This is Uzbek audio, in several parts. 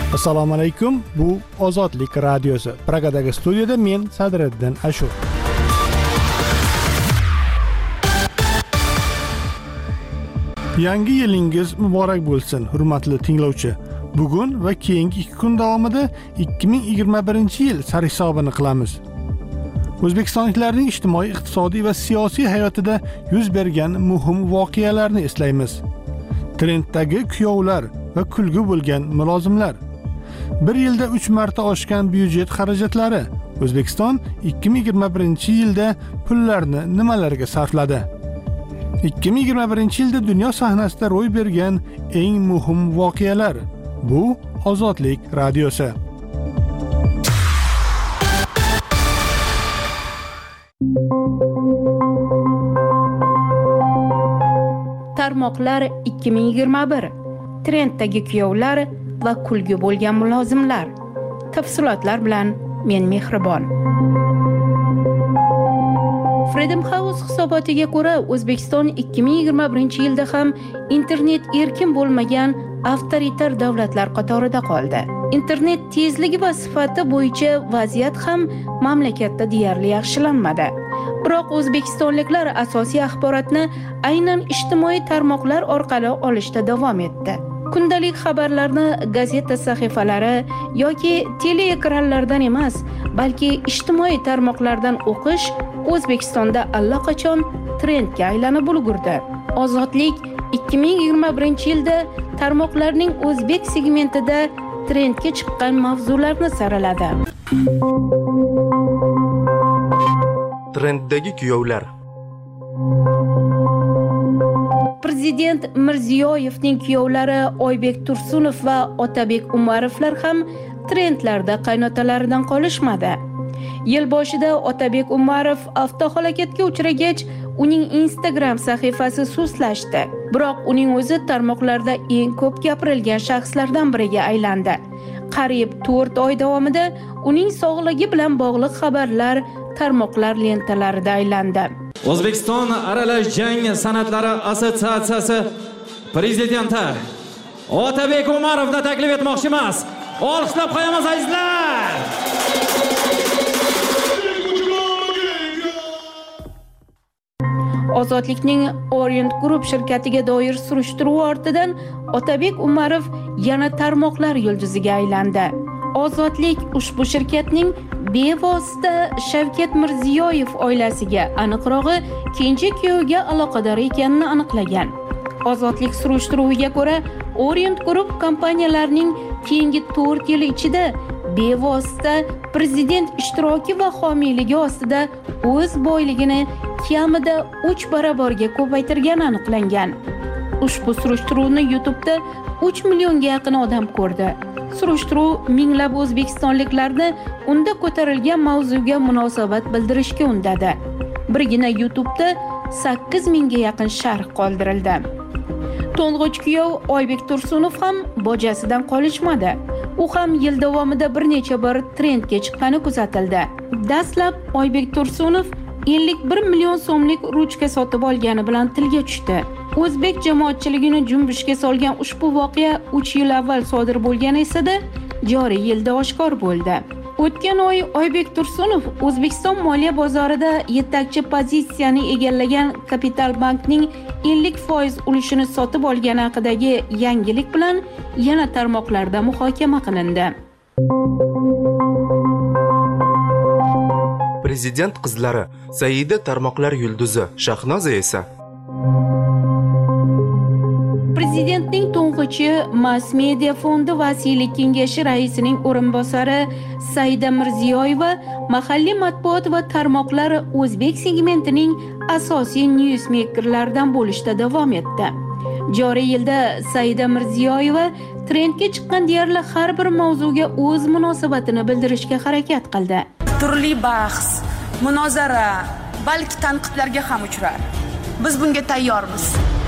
Assalomu alaykum. Bu Ozodlik radiosi. Pragadagi studiyada men Sadriddin Ashur. Yangi yilingiz muborak bo'lsin, hurmatli tinglovchi. Bugun va keyingi 2 kun davomida 2021-yil sarhisobini qilamiz. O'zbekistonliklarning ijtimoiy, iqtisodiy va siyosiy hayotida yuz bergan muhim voqealarni eslaymiz. Trenddagi kuyovlar va kulgu bo'lgan mulozimlar. Bir yilda 3 marta oshgan byudjet xarajatlari. O'zbekiston 2021-yilda pullarni nimalarga sarfladi? 2021-yilda dunyo sahnasida ro'y bergan eng muhim voqealar. Bu Ozodlik radiosi. Tarmoqlar 2021. Trenddagi kuyovlar va kulgu bo'lgan mulozimlar. Tafsilotlar bilan men Mehribon. Freedom House hisobotiga ko'ra, O'zbekiston 2021-yilda ham internet erkin bo'lmagan avtoritar davlatlar qatorida qoldi. Internet tezligi va sifati bo'yicha vaziyat ham mamlakatda deyarli yaxshilanmadi. Biroq o'zbekistonliklar asosiy axborotni aynan ijtimoiy tarmoqlar orqali olishda davom etdi. Kundalik xabarlarni gazeta sahifalari yoki teleekranlardan emas, balki ijtimoiy tarmoqlardan o'qish O'zbekistonda allaqachon trendga aylanib ulgurdi. Ozodlik 2021-yilda tarmoqlarning o'zbek segmentida trendga chiqqan mavzularni saraladi. Trenddagi kuyovlar. Prezident Mirziyoyevning kuyovlari Oybek Tursunov va Otabek Umarovlar ham trendlarda qaynotalaridan qolishmadi. Yil boshida Otabek Umarov avtohalokatga uchragach, uning Instagram sahifasi sustlashdi. Biroq uning o'zi tarmoqlarda eng ko'p gapirilgan shaxslardan biriga aylandi. Qariyb 4 oy davomida uning sog'ligi bilan bog'liq xabarlar tarmoqlar lentalarida aylandi. O'zbekiston Aralash jang san'atlari assotsiatsiyasi prezidenti Otabek Umarovni taklif etmoqchimiz. Olqishlab qo'yamiz azizlar. Ozodlikning Orient Group shirkatiga doir surishtiruv ortidan Otabek Umarov yana tarmoqlar yulduziga aylandi. Ozodlik ushbu shirkatning bevosita Shavkat Mirziyoyev oilasiga, aniqrog'i kenja kuyovga aloqador ekanini aniqlagan. Ozodlik surishtiruviga ko'ra, Orient Group kompaniyalarining keyingi 4 yil ichida bevosita prezident ishtiroki va homiyligi ostida o'z boyligini kamida 3 barobarga ko'paytirgani aniqlangan. Ushbu surishtiruvni YouTube'da 3 millionga yaqin odam ko'rdi. Surishtiruv minglab o'zbekistonliklarni unda ko'tarilgan mavzuga munosabat bildirishga undadi. Birgina YouTube'da 8 mingga yaqin sharh qoldirildi. To'ng'ich kuyov Oybek Tursunov ham bojasidan qolishmadi. U ham yil davomida bir necha bor trendga chiqqani kuzatildi. Dastlab Oybek Tursunov 51 million so'mlik ruchka sotib olgani bilan tilga tushdi. O'zbek jamoatchiligini junbushga solgan ushbu voqea 3 yil avval sodir bo'lgani esa-da joriy yilda oshkor bo'ldi. O'tgan oy Oybek Tursunov O'zbekiston moliya bozorida yetakchi pozitsiyani egallagan Kapital bankning 50% ulushini sotib olgani haqidagi yangilik bilan yana tarmoqlarda muhokama qilindi. Prezident qizlari Saida tarmoqlar yulduzi, Shahnoza esa Prezidentning to'ng'ichi Mass Media fondi vasiylik kengashi raisining o'rinbosari Saida Mirziyoyeva mahalliy matbuot va tarmoqlar o'zbek segmentining asosiy newsmakerlaridan bo'lishda davom etdi. Joriy yilda Saida Mirziyoyeva trendga chiqqan deyarli har bir mavzuga o'z munosabatini bildirishga harakat qildi. Turli bahs, munozara, balki tanqidlarga ham uchrar. Biz bunga tayyormiz.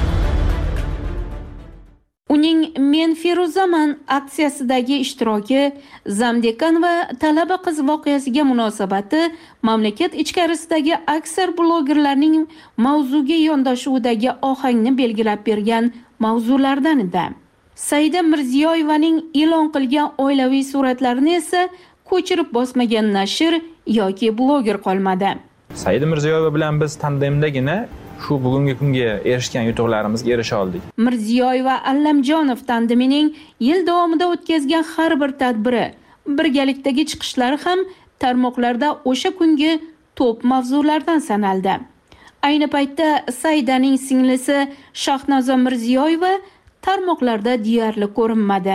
Uning Men Feruzaman aksiyasidagi ishtiroki, Zamdekan va talaba qiz voqeasiga munosabati mamlakat ichkarisidagi aksar blogerlarning mavzuga yondashuvidagi ohangni belgilab bergan mavzulardan edi. Saida Mirziyoyevaning e'lon qilgan oilaviy suratlarini esa ko'chirib bosmagan nashr yoki bloger qolmadi. Saida Mirziyoyeva bilan biz tandemdagina shu bugungi kunga erishgan yutuqlarimizga erisha oldik. Mirziyoyeva Allamjonov tandemining yil davomida o'tkazgan har bir tadbiri, birgalikdagi chiqishlari ham tarmoqlarda o'sha kungi top mavzulardan sanaldi. Ayni paytda Saidaning singlisi Shahnoza Mirziyoyeva tarmoqlarda deyarli ko'rinmadi.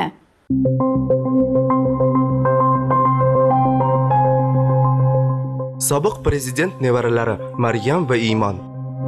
Sobiq prezident nevaralari Maryam va Iymon.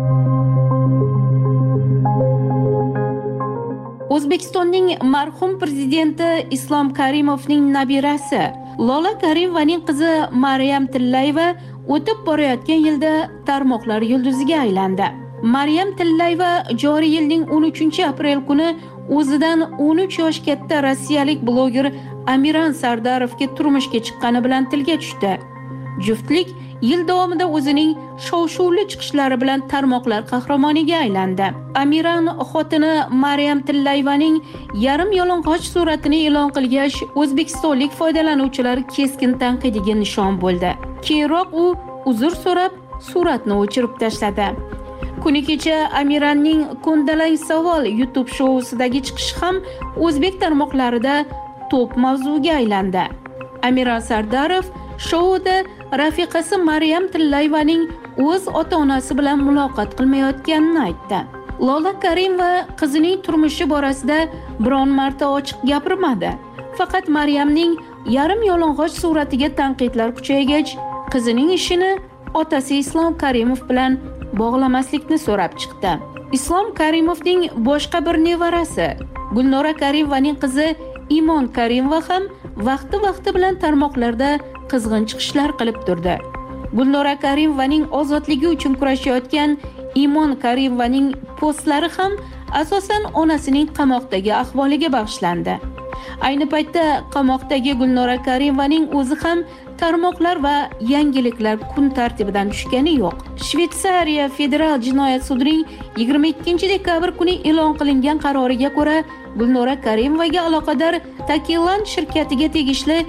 O'zbekistonning marhum prezidenti Islom Karimovning nabirasi Lola Karimovaning qizi Maryam Tillayeva o'tib borayotgan yilda tarmoqlar yulduziga aylandi. Maryam Tillayeva joriy yilning 13-aprel kuni o'zidan 13 yosh katta rossiyalik bloger Amiran Sardarovga turmushga chiqqani bilan tilga tushdi. Juftlik yil davomida o'zining shov-shuvli chiqishlari bilan tarmoqlar qahramoniga aylandi. Amiran xotini Maryam Tillayevaning yarim yalang'och suratini e'lon qilgach, o'zbekistonlik foydalanuvchilar keskin tanqidiga nishon bo'ldi. Keyinroq u uzr so'rab, suratni o'chirib tashladi. Kuni kecha Amiranning Ko'ndalang savol YouTube shousidagi chiqishi ham o'zbek tarmoqlarida top mavzuga aylandi. Amiran Sardarov shouda rafiqasi Maryam Tillayevaning o'z ota-onasi bilan muloqot qilmayotganini aytdi. Lola Karimova qizining turmushi borasida biron marta ochiq gapirmadi. Faqat Maryamning yarim yalang'och suratiga tanqidlar kuchaygach, qizining ishini otasi Islom Karimov bilan bog'lamaslikni so'rab chiqdi. Islom Karimovning boshqa bir nevarasi Gulnora Karimovaning qizi Iymon Karimova ham vaqti bilan tarmoqlarda qizg'in chiqishlar qilib turdi. Gulnora Karimovaning ozodligi uchun kurashayotgan Iymon Karimovaning postlari ham asosan onasining qamoqdagi ahvoliga bag'ishlandi. Ayni paytda qamoqdagi Gulnora Karimovaning o'zi ham tarmoqlar va yangiliklar kun tartibidan tushgani yo'q. Shveysariya federal jinoyat sudining 22 dekabr kuni e'lon qilingan qaroriga ko'ra, Gulnora Karimovaga aloqador Takiland shirkatiga tegishli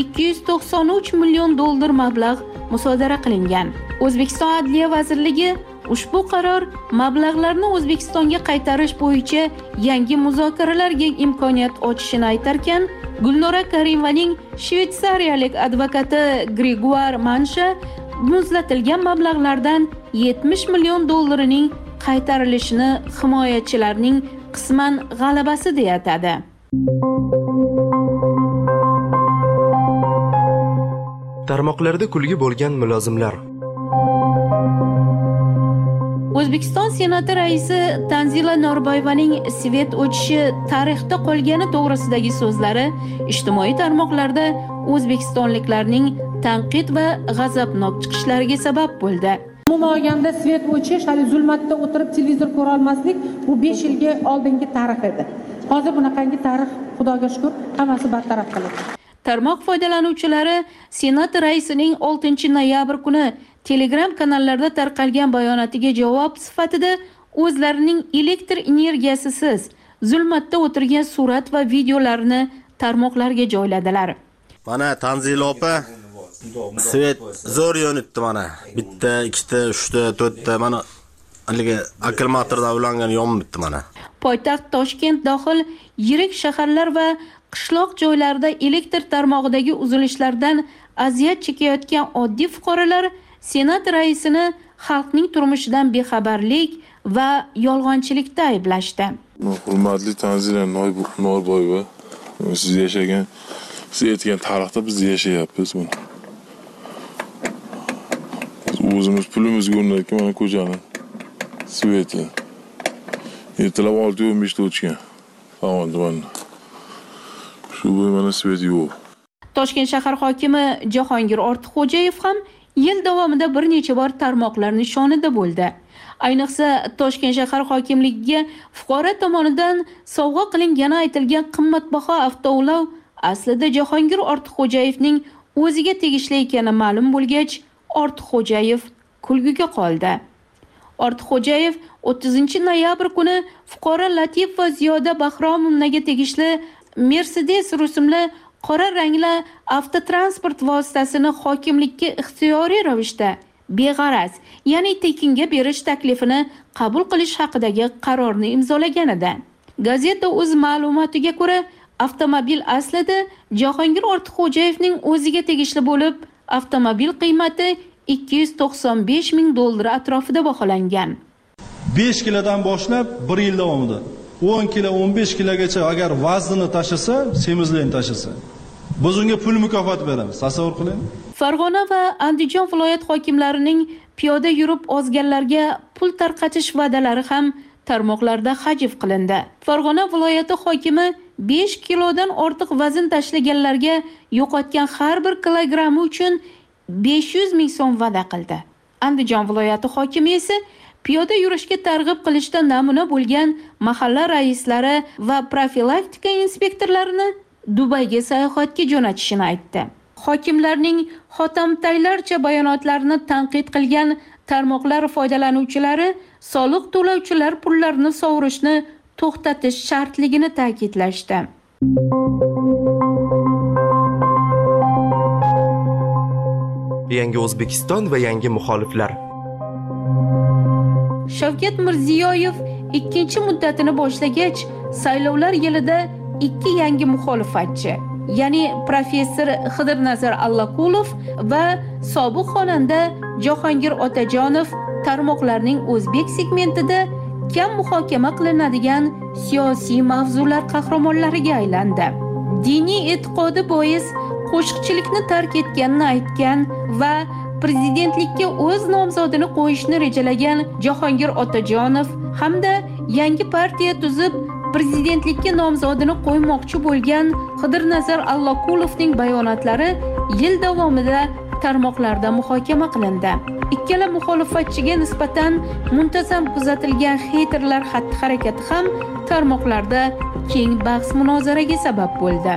293 million dollar mablag' musodara qilingan. O'zbekiston Adliya vazirligi ushbu qaror mablag'larni O'zbekistonga qaytarish bo'yicha yangi muzokaralarga imkoniyat ochishini aytarkan, Gulnora Karimovaning shveysariyalik advokati Gregoire Mansha muzlatilgan mablag'lardan 70 million dollarining qaytarilishini himoyachilarning qisman g'alabasi deb atadi. Tarmoqlarda kulgi bo'lgan mulozimlar. O'zbekiston Senati raisi Tanzila Norboyevaning svet o'chishi tarixda qolgani to'g'risidagi so'zlari ijtimoiy tarmoqlarda o'zbekistonliklarning tanqid va g'azabnok chiqishlariga sabab bo'ldi. Umuman olganda svet o'chish, hali zulmatda o'tirib televizor ko'ra olmaslik bu 5 yilga oldingi tarix edi. Hozir bunaqangi tarix, Xudoga shukr, hammasi bartaraf qilindi. Tarmoq foydalanuvchilari Senat raisining 6-noyabr kuni Telegram kanallarda tarqalgan bayonotiga javob sifatida o'zlarining elektr energiyasisiz zulmatda o'tirgan surat va videolarini tarmoqlarga joyladilar. Mana Tanzila opa svet zo'r yonitdi mana. Bitta, ikkita, uchta, to'rtta mana haligi akkumulyatorda ulangan yonibdi mana. Poytaxt Toshkent dohil yirik shaharlar va qishloq joylarda elektr tarmog'idagi uzilishlardan aziyat chekayotgan oddiy fuqarolar Senat raisini xalqning turmushidan bexabarlik va yolg'onchilikda ayblashdi. Hurmatli Tanzila Norboyeva, siz yashagan, siz aytgan tarixda biz yashayapmiz buni. O'zimiz pulimizga o'rnatgan mana ko'chani sveti. Ertalab 6:15 da o'chgan. Favondan. Shu mana svet yo'q. Toshkent shahar hokimi Jahongir Ortiqxo'jayev ham yil davomida bir necha bor tarmoqlar nishonida bo'ldi. Ayniqsa Toshkent shahar hokimligiga fuqaro tomonidan sovg'a qilingani aytilgan qimmatbaho avtoulov aslida Jahongir Ortiqxo'jayevning o'ziga tegishli ekani ma'lum bo'lgach, Ortiqxo'jayev kulgiga qoldi. Ortiqxo'jayev 30-noyabr kuni fuqaro Latif va Ziyoda Bahromovnaga tegishli Mercedes rusumli qora rangli avtotransport vositasini hokimlikka ixtiyoriy ravishda beg'araz, ya'ni tekinga berish taklifini qabul qilish haqidagi qarorni imzolagan edi. Gazeta o'z ma'lumotiga ko'ra, avtomobil aslida Jahongir Ortiqxo'jayevning o'ziga tegishli bo'lib, avtomobil qiymati $295 ming atrofida baholangan. 5 kilodan boshlab 1 yil davomida 10 kilo, 15 kilogacha agar vaznini tashisa, semizlikni tashisa, biz unga pul mukofoti beramiz. Tasavvur qiling. Farg'ona va Andijon viloyat hokimlarining piyoda yurib ozganlarga pul tarqatish va'dalari ham tarmoqlarda hajv qilindi. Farg'ona viloyati hokimi 5 kilodan ortiq vazn tashlaganlarga yo'qotgan har bir kilogrammi uchun 500 ming so'm va'da qildi. Andijon viloyati hokimi esa piyoda yurishga targ'ib qilishda namuna bo'lgan mahalla raislari va profilaktika inspektorlarini Dubayga sayohatga jo'natishini aytdi. Hokimlarning xotamtaylarcha bayonotlarini tanqid qilgan tarmoqlar foydalanuvchilari soliq to'lovchilar pullarini sovurishni to'xtatish shartligini ta'kidlashdi. Yangi O'zbekiston va yangi muxoliflar. Shavkat Mirziyoyev ikkinchi muddatini boshlagach, saylovlar yilida 2 yangi muxolifatchi, ya'ni professor Xidirnazar Allaqulov va sobiq xonanda Jahongir Otajonov tarmoqlarning o'zbek segmentida kam muhokama qilinadigan siyosiy mavzular qahramonlariga aylandi. Diniy e'tiqodi bois qo'shiqchilikni tark etganini aytgan va prezidentlikka o'z nomzodini qo'yishni rejalagan Jahongir Otajonov hamda yangi partiya tuzib prezidentlikka nomzodini qo'ymoqchi bo'lgan Xidirnazar Allaqulovning bayonotlari yil davomida tarmoqlarda muhokama qilindi. Ikkala muxolifatchiga nisbatan muntazam kuzatilgan heyterlar xatti-harakati ham tarmoqlarda keng bahs-munozaraga sabab bo'ldi.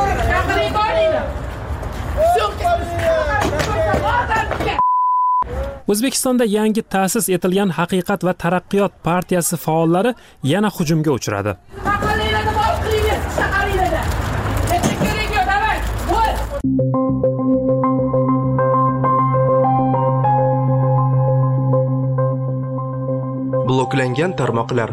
O'zbekistonda yangi ta'sis etilgan Haqiqat va taraqqiyot partiyasi faollari yana hujumga uchradi. Bloklangan tarmoqlar.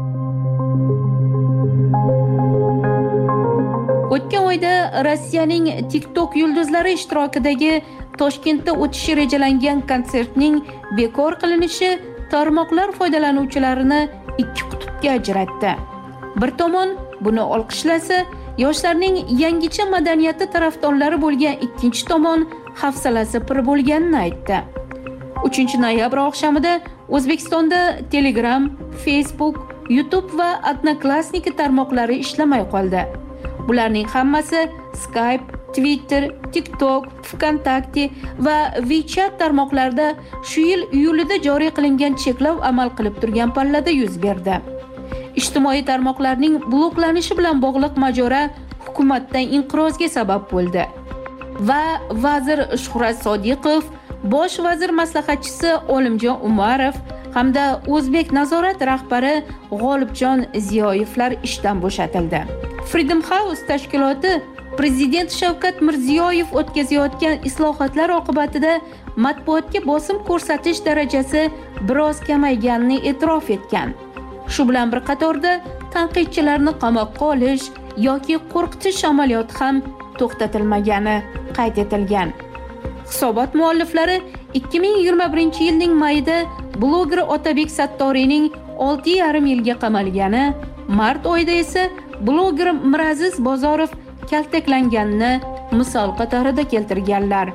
O'tgan oyda Rossiyaning TikTok yulduzlari ishtirokidagi Toshkentda o'tishi rejalangan konsertning bekor qilinishi tarmoqlar foydalanuvchilarini ikki qutbga ajratdi. Bir tomon buni olqishlasa, yoshlarning yangicha madaniyati tarafdorlari bo'lgan ikkinchi tomon hafsalasi pir bo'lganini aytdi. 3-noyabr oqshomida O'zbekistonda Telegram, Facebook, YouTube va Odnoklassniki tarmoqlari ishlamay qoldi. Bularning hammasi Skype, Twitter, TikTok, Vkontakte va WeChat tarmoqlarida shu yil iyulida joriy qilingan cheklov amal qilib turgan pallada yuz berdi. Ijtimoiy tarmoqlarning bloklanishi bilan bog'liq mojaro hukumatdan inqirozga sabab bo'ldi. Va vazir Shuhrat Sodiqov, bosh vazir maslahatchisi Olimjon Umarov hamda O'zbek nazorat rahbari G'olibjon Ziyoyevlar ishdan bo'shatildi. Freedom House tashkiloti Prezident Shavkat Mirziyoyev o'tkazayotgan islohotlar oqibatida matbuotga bosim ko'rsatish darajasi biroz kamayganini e'tirof etgan. Shu bilan bir qatorda tanqidchilarni qamoqqa olish yoki qo'rqitish amaliyoti ham to'xtatilmagani qayd etilgan. Hisobot mualliflari 2021-yilning mayida bloger Otabek Sattoriyning 6,5 yilga qamalgani, mart oyida esa bloger Miraziz Bozorov kaltaklanganini misol qatorida keltirganlar.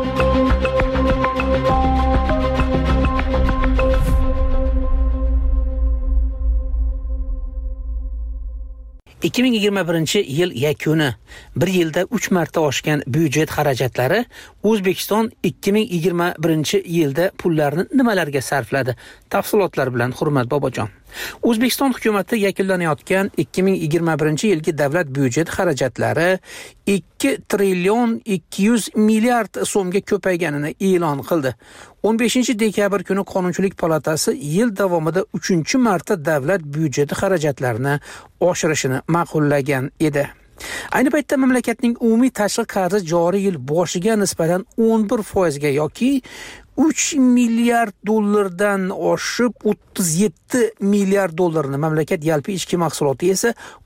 yil yakuni. Bir yilda 3 marta oshgan byudjet xarajatlari. O'zbekiston 2021 yilda pullarni nimalarga sarfladi? Tafsilotlar bilan Hurmat Bobojon. O'zbekiston hukumati yakunlanayotgan 2021-yilgi davlat byudjeti xarajatlari 2 trillion 200 milliard so'mga ko'payganini e'lon qildi. 15-dekabr kuni Qonunchilik palatasi yil davomida 3-marta davlat byudjeti xarajatlarini oshirishini ma'qullagan edi. Ayni paytda mamlakatning umumiy tashqi qarzi joriy yil boshiga nisbatan 11% ga yoki 3 milliard dollardan oshib 37 milliard dollarni, mamlakat yalpi ichki mahsuloti esa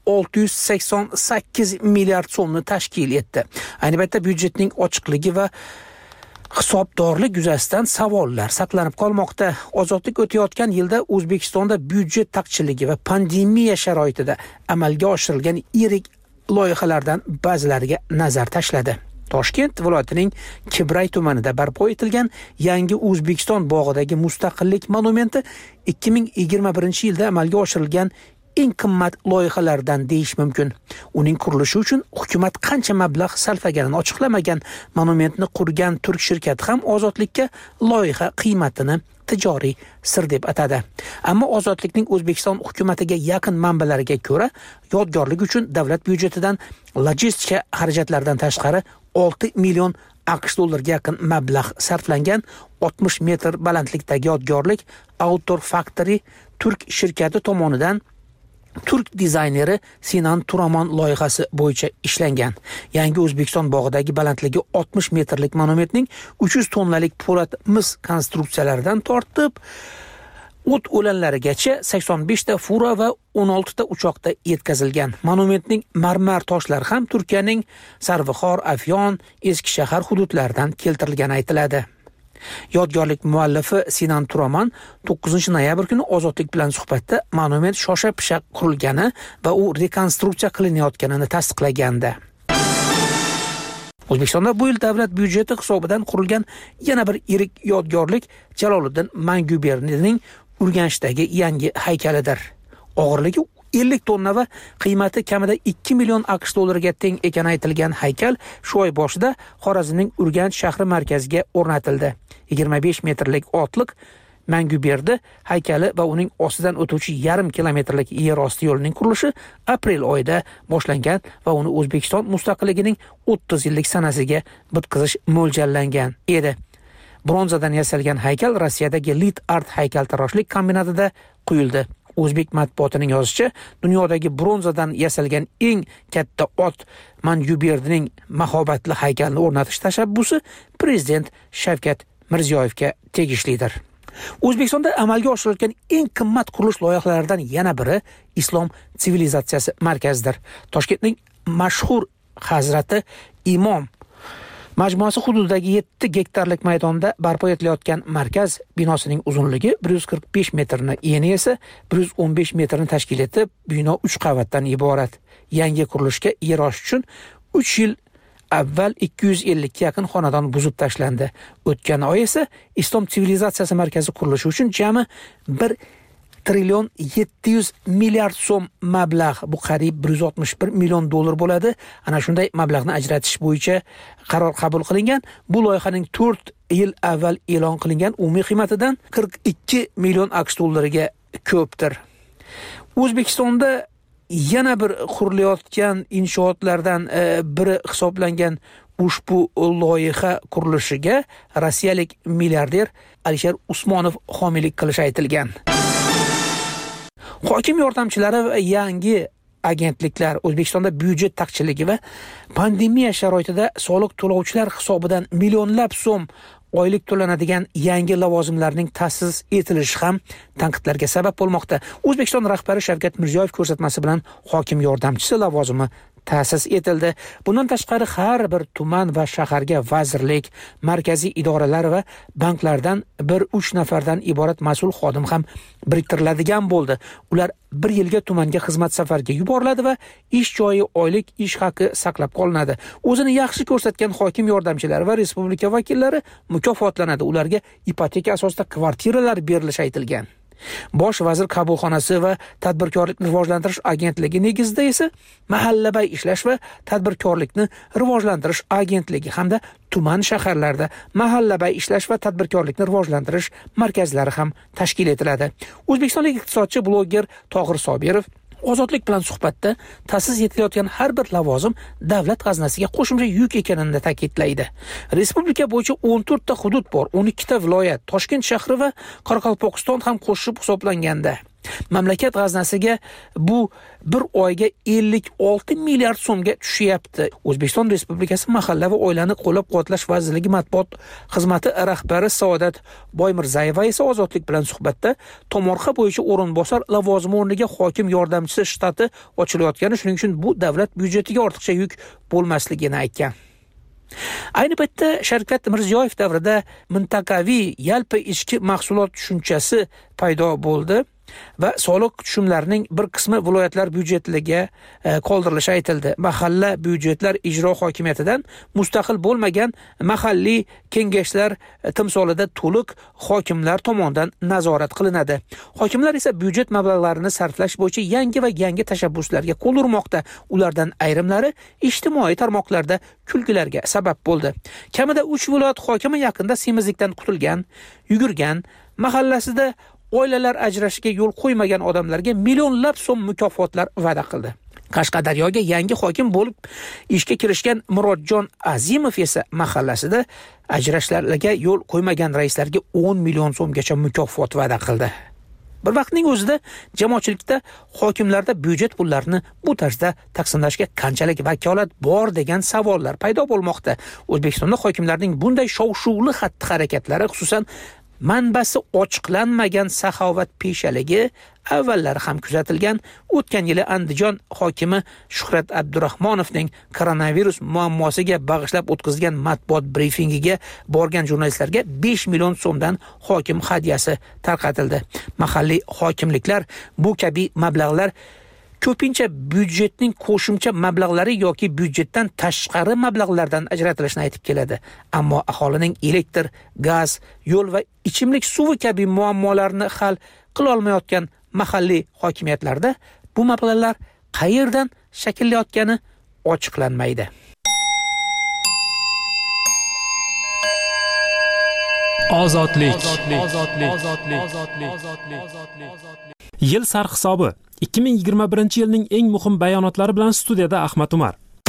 688 milliard so'mni tashkil etdi. Ayni paytda byudjetning ochiqligi va hisobdorlik yuzasidan savollar saqlanib qolmoqda. Ozodlik o'tayotgan yilda O'zbekistonda byudjet taqchilligi va pandemiya sharoitida amalga oshirilgan yirik loyihalardan ba'zilariga nazar tashladi. Toshkent viloyatining Kibray tumanida barpo etilgan yangi O'zbekiston bog'idagi mustaqillik monumenti 2021-yilda amalga oshirilgan eng qimmat loyihalardan deyish mumkin. Uning qurilishi uchun hukumat qancha mablag' sarflaganini ochiqlamagan. Monumentni qurgan turk shirkati ham ozodlikka loyiha qiymatini tijoriy sir deb atadi. Ammo ozodlikning O'zbekiston hukumatiga yaqin manbalariga ko'ra, yodgorlik uchun davlat byudjetidan logistika xarajatlaridan tashqari 6 million AQSh dollariga yaqin mablag' sarflangan. 60 metr balandlikdagi yodgorlik Outdoor Factory turk shirkati tomonidan turk dizayneri Sinan Turaman loyihasi bo'yicha ishlangan. Yangi O'zbekiston bog'idagi balandligi 60 metrlik monumentning 300 tonnalik po'lat mis konstruksiyalaridan tortib o't o'lanlarigacha 85 ta fura va 16 ta uchoqda yetkazilgan. Monumentning marmar toshlari ham Turkiyaning Sarvixor, Afyon, Eskishahar hududlaridan keltirilgani aytiladi. Yodgorlik muallifi Sinan Turaman 9-noyabr kuni Ozodlik bilan suhbatda monument shosha-pisha qurilgani va u rekonstruksiya qilinayotganini tasdiqlagandi. O'zbekistonda bu yil davlat byudjeti hisobidan qurilgan yana bir yirik yodgorlik Jaloliddin Manguberdining Urganchdagi yangi haykalidir. Og'irligi 50 tonna va qiymati kamida 2 million AQSh dollariga teng ekani aytilgan haykal shu oy boshida Xorazmning Urganch shahri markaziga o'rnatildi. 25 metrlik otliq Manguberdi haykali va uning ostidan o'tuvchi yarim kilometrlik yer osti yo'lining qurilishi aprel oyida boshlangan va uni O'zbekiston mustaqilligining 30 yillik sanasiga bitkazish mo'ljallangan edi. Bronzadan yasalgan haykal Rossiyadagi Lit Art haykaltaroshlik kombinatida quyildi. O'zbek matbuotining yozishicha, dunyodagi bronzadan yasalgan eng katta ot Manguberdining mahobatli haykalini o'rnatish tashabbusi prezident Shavkat Mirziyoyevga tegishlidir. O'zbekistonda amalga oshirilgan eng qimmat qurilish loyihalaridan yana biri Islom sivilizatsiyasi markazidir. Toshkentning mashhur Hazrati Imom majmuasi hududidagi 7 gektarlik maydonda barpo etilayotgan markaz binosining uzunligi 145 metrni, eni esa 115 metrni tashkil etib, bino 3 qavatdan iborat. Yangi qurilishga yer olish uchun 3 yil avval 250 ga yaqin xonadon buzib tashlandi. O'tgan oy esa Islom sivilizatsiyasi markazi qurilishi uchun jami 1 trillion 700 milliard so'm mablag', bu qariyb 161 million dollar bo'ladi. Ana shunday mablag'ni ajratish bo'yicha qaror qabul qilingan. Bu loyihaning 4 yil avval e'lon qilingan umumiy qiymatidan 42 million AQSh dollariga ko'pdir. O'zbekistonda yana bir qurilayotgan inshootlardan biri hisoblangan ushbu loyiha qurilishiga rossiyalik milliarder Alisher Usmonov homiylik qilishi aytilgan. Hokim yordamchilari va yangi agentliklar O'zbekistonda byudjet taqchilligi va pandemiya sharoitida soliq to'lovchilar hisobidan millionlab so'm oylik to'lanadigan yangi lavozimlarning ta'sis etilishi ham tanqidlarga sabab bo'lmoqda. O'zbekiston rahbari Shavkat Mirziyoyev ko'rsatmasi bilan hokim yordamchisi lavozimi ta'sis etildi. Bundan tashqari har bir tuman va shaharga vazirlik, markaziy idoralar va banklardan 1-3 nafardan iborat mas'ul xodim ham biriktiriladigan bo'ldi. Ular 1 yilga tumanga xizmat safariga yuboriladi va ish joyi, oylik ish haqi saqlab qolinadi. O'zini yaxshi ko'rsatgan hokim yordamchilari va respublika vakillari mukofotlanadi. Ularga ipoteka asosida kvartiralar berilishi aytilgan. Bosh vazir qabulxonasi va tadbirkorlikni rivojlantirish agentligi negizida esa mahallabay ishlash va tadbirkorlikni rivojlantirish agentligi hamda tuman shaharlarda mahallabay ishlash va tadbirkorlikni rivojlantirish markazlari ham tashkil etiladi. O'zbekistonlik iqtisodchi bloger Tohir Sobirov Ozodlik bilan suhbatda ta'sis etilayotgan har bir lavozim davlat g'aznasiga qo'shimcha yuk ekanini ta'kidlaydi. Respublika bo'yicha 14 ta hudud bor, 12 ta viloyat, Toshkent shahri va Qoraqalpog'iston ham qo'shib hisoblanganda mamlakat g'aznasiga bu bir oyga 56 milliard so'mga tushyapti. O'zbekiston Respublikasi Mahalla va oilani qo'llab-quvvatlash vazirligi matbuot xizmati rahbari Saodat Boymirzayeva esa Ozodlik bilan suhbatda tomorqa bo'yicha o'rinbosar lavozimi o'rniga hokim yordamchisi shtati ochilayotgani, shuning uchun bu davlat byudjetiga ortiqcha yuk bo'lmasligini aytgan. Ayni paytda Shavkat Mirziyoyev davrida mintaqaviy yalpi ichki mahsulot tushunchasi paydo bo'ldi va soliq tushumlarining bir qismi viloyatlar byudjetiga qoldirilishi aytildi. Mahalla byudjetlar ijro hokimiyatidan mustaqil bo'lmagan mahalliy kengashlar timsolida to'liq hokimlar tomonidan nazorat qilinadi. Hokimlar esa byudjet mablag'larini sarflash bo'yicha yangi va yangi tashabbuslarga qo'l urmoqda. Ulardan ayrimlari ijtimoiy tarmoqlarda kulgilarga sabab bo'ldi. Kamida 3 viloyat hokimi yaqinda semizlikdan qutulgan, yugurgan, mahallasida oilalar ajrashiga yo'l qo'ymagan odamlarga millionlab so'm mukofotlar va'da qildi. Qashqadaryoga yangi hokim bo'lib ishga kirishgan Murodjon Azimov esa mahallasida ajrashlarga yo'l qo'ymagan raislarga 10 million so'mgacha mukofot va'da qildi. Bir vaqtning o'zida jamoatchilikda hokimlarda byudjet pullarini bu tarzda taqsimlashga qanchalik vakolat bor degan savollar paydo bo'lmoqda. O'zbekistonda hokimlarning bunday shov-shuvli xatti-harakatlari, xususan manbasi ochiqlanmagan saxovat peshaligi avvallari ham kuzatilgan. O'tgan yili Andijon hokimi Shuhrat Abdurahmonovning koronavirus muammosiga bag'ishlab o'tkazilgan matbuot brifingiga borgan jurnalistlarga 5 million so'mdan hokim hadyasi tarqatildi. Mahalliy hokimliklar bu kabi mablag'lar ko'pincha byudjetning qo'shimcha mablag'lari yoki byudjetdan tashqari mablag'lardan ajratilishini aytib keladi. Ammo aholining elektr, gaz, yo'l va ichimlik suvi kabi muammolarini hal qila olmayotgan mahalliy hokimiyatlarda bu mablag'lar qayerdan shakllanayotgani ochiqlanmaydi. Ozodlik. Yil sarhisobi 2021 yilning eng muhim bayonotlari bilan studiyada Ahmad Umar.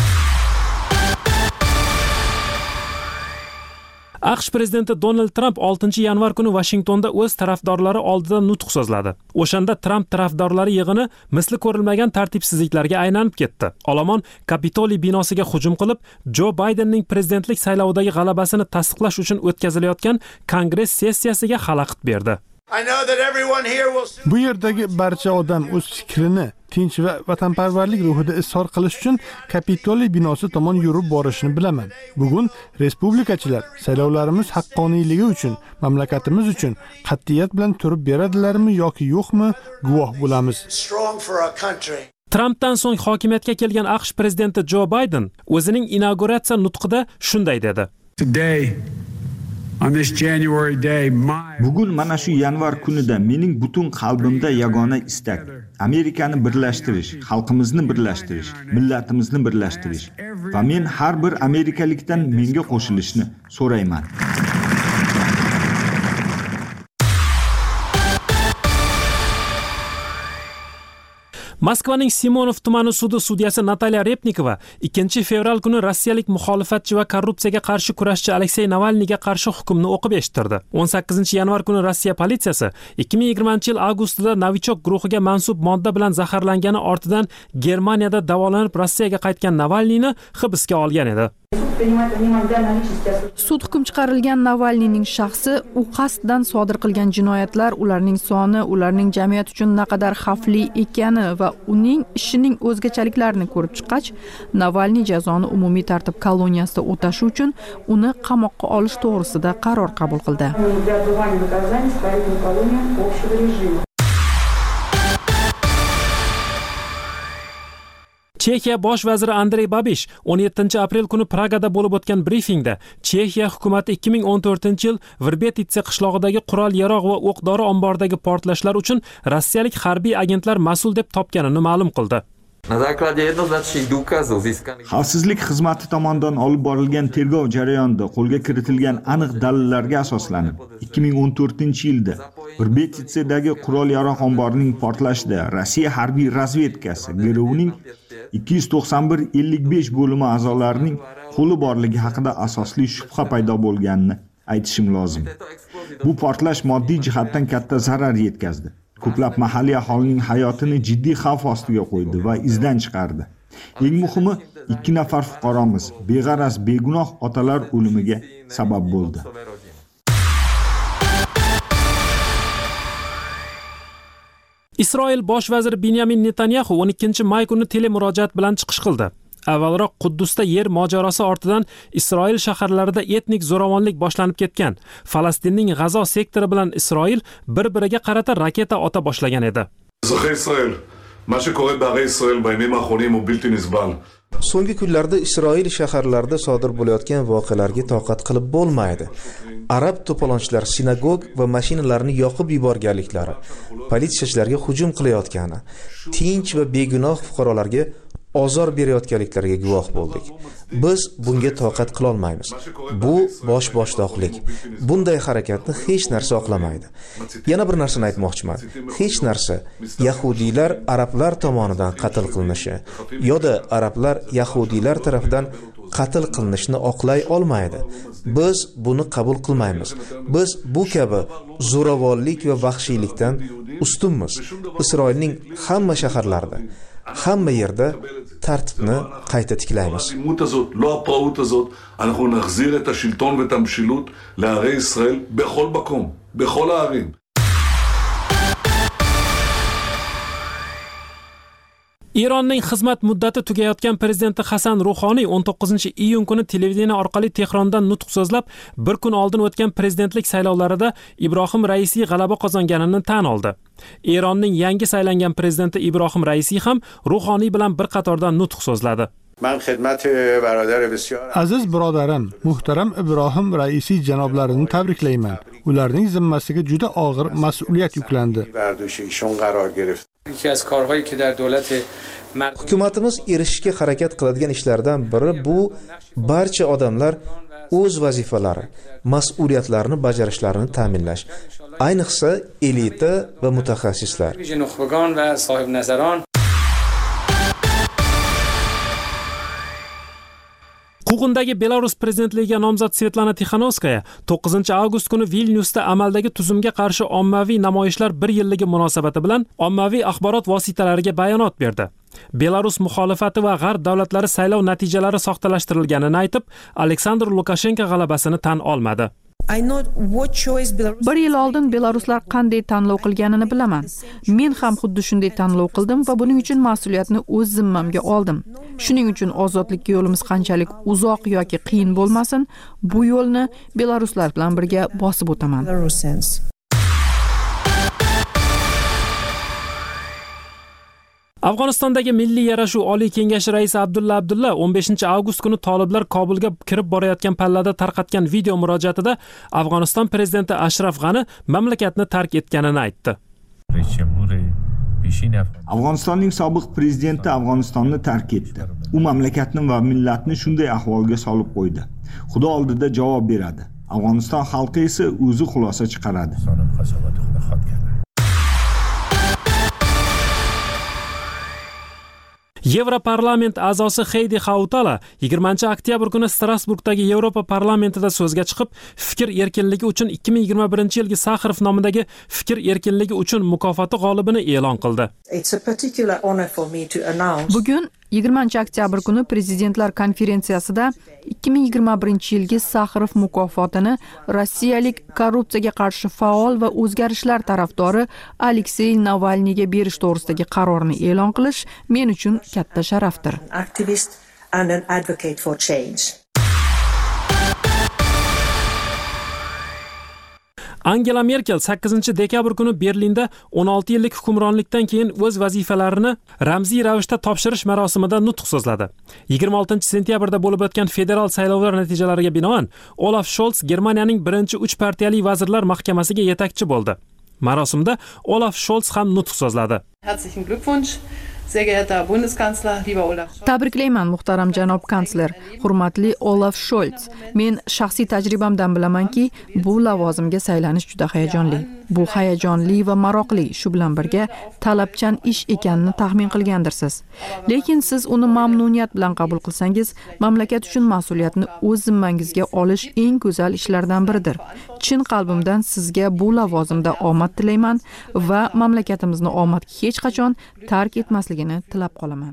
AQSh prezidenti Donald Trump 6 yanvar kuni Washingtonda o'z tarafdorlari oldida nutq so'zladi. O'shanda Trump tarafdorlari yig'ini misli ko'rilmagan tartibsizliklarga aylanib ketdi. Olomon Kapitoliy binosiga hujum qilib, Jo Baydenning prezidentlik saylovidagi g'alabasini tasdiqlash uchun o'tkazilayotgan Kongress sessiyasiga xalaqit berdi. Bu yerdagi barcha odam o'z fikrini tinch va vatanparvarlik ruhida izhor qilish uchun Kapitoliy binosi tomon yurib borishini bilaman. Bugun respublikachilar saylovlarimiz haqqoniyligi uchun, mamlakatimiz uchun qat'iyat bilan turib beradilarmi yoki yo'qmi, guvoh bo'lamiz. Trumpdan so'ng hokimiyatga kelgan AQSh prezidenti Jo Bayden o'zining inauguratsiya nutqida shunday dedi. Bugun mana shu yanvar kunida mening butun qalbimda yagona istak Amerikani birlashtirish, xalqimizni birlashtirish, millatimizni birlashtirish va men har bir amerikalikdan menga qo'shilishni so'rayman. Moskvaning Simonov tumani sudi sudyasi Natalya Repnikova 2 fevral kuni rossiyalik muxolifatchi va korrupsiyaga qarshi kurashchi Aleksey Navalniyga qarshi hukmni o'qib eshittirdi. 18 yanvar kuni Rossiya politsiyasi 2020 yil avgustida Novichok guruhiga mansub modda bilan zaharlangani ortidan Germaniyada davolanib Rossiyaga qaytgan Navalniyni hibsga olgan edi. Sud hukm chiqarilgan Navalniyning shaxsi, u qasddan sodir qilgan jinoyatlar, ularning soni, ularning jamiyat uchun naqadar xavfli ekani va uning ishining o'zgachaliklarini ko'rib chiqqach, Navalniy jazoni umumiy tartib koloniyasida o'tashi uchun uni qamoqqa olish to'g'risida qaror qabul qildi. Chexiya bosh vaziri Andrey Babish 17-aprel kuni Pragada bo'lib o'tgan brifingda Chexiya hukumatı 2014-yil Verbetitsa qishlog'idagi qurol-yarog' va o'q-dori omboridagi portlashlar uchun rossiyalik harbiy agentlar mas'ul deb topganini ma'lum qildi. Xavfsizlik xizmati tomonidan olib borilgan tergov jarayonida qo'lga kiritilgan aniq dalillarga asoslanib 2014-yilda Verbetitsadagi qurol-yarog' omborining portlashida Rossiya harbiy razvedkasi guruhining 291-55 bo'limi a'zolarining qo'li borligi haqida asosli shubha paydo bo'lganini aytishim lozim. Bu portlash moddiy jihatdan katta zarar yetkazdi. Ko'plab mahalliy aholining hayotini jiddiy xavf ostiga qo'ydi va izdan chiqardi. Eng muhimi, 2 nafar fuqaromiz beg'araz begunoh otalar o'limiga sabab bo'ldi. Isroil bosh vaziri Benyamin Netanyahu 12-may kuni telemurojaat bilan chiqish qildi. Avvalroq Quddusda yer mojarosi ortidan Isroil shaharlarida etnik zo'ravonlik boshlanib ketgan. Falastinning G'azo sektori bilan Isroil bir-biriga qarata raketa ota boshlagan edi. So'nggi kunlarda Isroil shaharlarida sodir bo'layotgan voqealarga toqat qilib bo'lmaydi. Arab to'polonchilar sinagog va mashinalarni yoqib yuborganliklari, politsiyachilarga hujum qilayotgani, tinch va begunoh fuqarolarga ozor berayotganliklariga guvoh bo'ldik. Biz bunga toqat qila olmaymiz. Bu boshboshdoqlik. Bunday harakatni hech narsa oqlamaydi. Yana bir narsani aytmoqchiman. Hech narsa yahudiylar arablar tomonidan qatl qilinishi yoda arablar yahudiylar tomonidan qatl qilinishni oqlay olmaydi. Biz buni qabul qilmaymiz. Biz bu kabi zo'ravonlik va vahshiylikdan ustunmiz. Isroilning hamma shaharlarida, hamma yerda tartibni qayta tiklaymiz. Eronning xizmat muddati tugayotgan prezidenti Hasan Ruhoniy 19-iyun kuni televideniya orqali Tehrondan nutq so'zlab, bir kun oldin o'tgan prezidentlik saylovlarida Ibrohim Raisiy g'alaba qozonganini tan oldi. Eronning yangi saylangan prezidenti Ibrohim Raisiy ham Ruhoniy bilan bir qatorda nutq so'zladi. Aziz birodarim, muhtaram Ibrohim Raisiy janoblarini tabriklayman. Ularning zimmasiga juda og'ir mas'uliyat yuklandi. Hukumatimiz erishishga harakat qiladigan ishlardan biri bu barcha odamlar o'z vazifalari, mas'uliyatlarini bajarishlarini ta'minlash. Ayniqsa elita va mutaxassislar. Qug'undagi Belarus prezidentligiga nomzod Svetlana Tixanovskaya 9-avgust kuni Vilnyusda amaldagi tuzumga qarshi ommaviy namoyishlar 1 yilligi munosabati bilan ommaviy axborot vositalariga bayonot berdi. Belarus muxolifati va g'arb davlatlari saylov natijalari soxtalashtirilganini aytib, Aleksandr Lukashenko g'alabasini tan olmadi. Bir yil oldin belaruslar qanday tanlov qilganini bilaman. Men ham xuddi shunday tanlov qildim va buning uchun mas'uliyatni o'z zimmamga oldim. Shuning uchun ozodlikka yo'limiz qanchalik uzoq yoki qiyin bo'lmasin, bu yo'lni belaruslar bilan birga bosib o'taman. Afg'onistondagi Milliy yarashuv Oliy kengashi raisi Abdulla Abdulla 15-avgust kuni toliblar Kobulga kirib borayotgan pallada tarqatgan video murojaatida Afg'oniston prezidenti Ashraf G'ani mamlakatni tark etganini aytdi. Afg'onistonning sobiq prezidenti Afg'onistonni tark etdi. U mamlakatni va millatni shunday ahvolga solib qo'ydi. Xudo oldida javob beradi. Afg'oniston xalqi esa o'zi xulosa chiqaradi. Yevroparlament a'zosi Heidi Hautala 20-oktyabr kuni Strasburgdagi Yevropa parlamentida so'zga chiqib, fikr erkinligi uchun 2021-yilgi Sakharov nomidagi fikr erkinligi uchun mukofoti g'olibini e'lon qildi. Bugun 20-oktyabr kuni prezidentlar konferensiyasida 2021-yilgi Sakharov mukofotini rossiyalik korrupsiyaga qarshi faol va o'zgarishlar tarafdori Aleksey Navalniyga berish to'g'risidagi qarorni e'lon qilish men uchun katta sharafdir. Angela Merkel 8-dekabr kuni Berlinda 16 yillik hukmronlikdan keyin o'z vazifalarini ramziy ravishda topshirish marosimida nutq so'zladi. 26-sentyabrda bo'lib o'tgan federal saylovlar natijalariga binoan Olaf Scholz Germaniyaning birinchi 3 partiyali vazirlar mahkamasiga yetakchi bo'ldi. Marosimda Olaf Scholz ham nutq so'zladi. Herzlichen Glückwunsch. Sehr geehrter Bundeskanzler, lieber Olaf Scholz. Tabriklayman muhtaram janob kansler, hurmatli Olaf Scholz. Men shaxsiy tajribamdan bilamanki, bu lavozimga saylanish juda hayajonli. Bu hayajonli va maroqli, shu bilan birga talabchan ish ekanini taxmin qilgandirsiz. Lekin siz uni mamnuniyat bilan qabul qilsangiz, mamlakat uchun mas'uliyatni o'z zimmangizga olish eng go'zal ishlardan biridir. Chin qalbimdan sizga bu lavozimda omad tilayman va mamlakatimizni omadga hech qachon tark etmasligini tilab qolaman.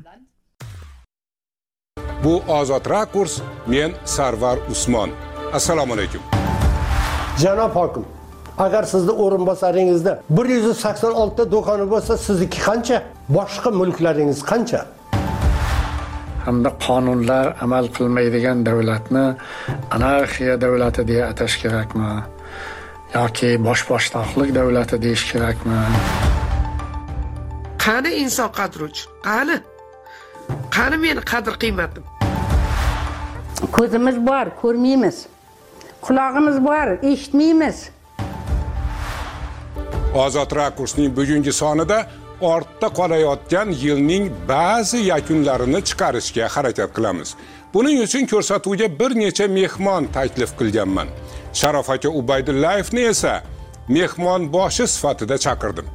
Bu Ozod Rakurs, men Sarvar Usmon. Assalomu alaykum. Janob hokim, agar sizni o'rinbosaringizda 186 ta do'koni bo'lsa, sizniki qancha? Boshqa mulklaringiz qancha? Hamda qonunlar amal qilmaydigan davlatni anarxiya davlati deya atash kerakmi? Yoki boshboshdoqlik davlati deyish kerakmi? Qani inson qadruchi? Qani meni qadr qiymatim? Ko'zimiz bor, ko'rmaymiz. Quloqimiz bor, eshitmaymiz. Ozod Rakursning bugungi sonida ortda qolayotgan yilning ba'zi yakunlarini chiqarishga harakat qilamiz. Buning uchun ko'rsatuvga bir necha mehmon taklif qilganman. Sharof aka Ubaydullayevni esa mehmon boshi sifatida chaqirdim.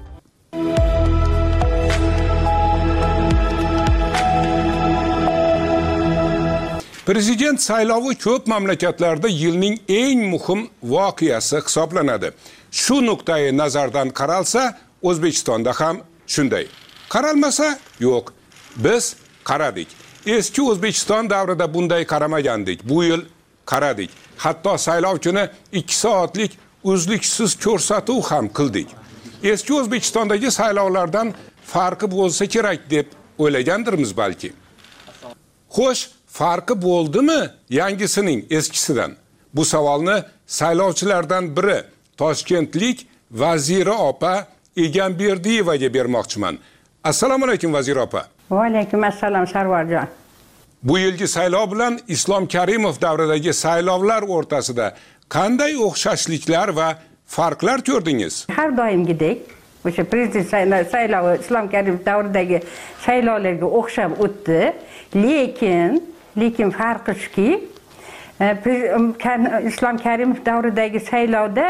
Prezident saylovi ko'p mamlakatlarda yilning eng muhim voqeasi hisoblanadi. Shu nuqtai nazardan qaralsa, O'zbekistonda ham shunday. Qaralmasa, yo'q. Biz qaradik. Eski O'zbekiston davrida bunday qaramagandik. Bu yil qaradik. Hatto saylov kuni 2 soatlik uzluksiz ko'rsatuv ham qildik. Eski O'zbekistondagi saylovlardan farqi bo'lsa kerak deb o'ylagandirmiz balki. Xo'sh, farqi bo'ldimi yangisining eskisidan? Bu savolni saylovchilardan biri Toshkentlik Vazira opa Egamberdiyevaga bermoqchiman. Assalomu alaykum Vazira opa. Va alaykum assalom Sarvarjon. Bu yilgi saylov bilan Islom Karimov davridagi saylovlar o'rtasida qanday o'xshashliklar va farqlar ko'rdingiz? Har doimgidek o'sha prezident saylovi Islom Karimov davridagi saylovlarga o'xshab o'tdi, lekin farqi shuki, Islom Karimov davridagi saylovda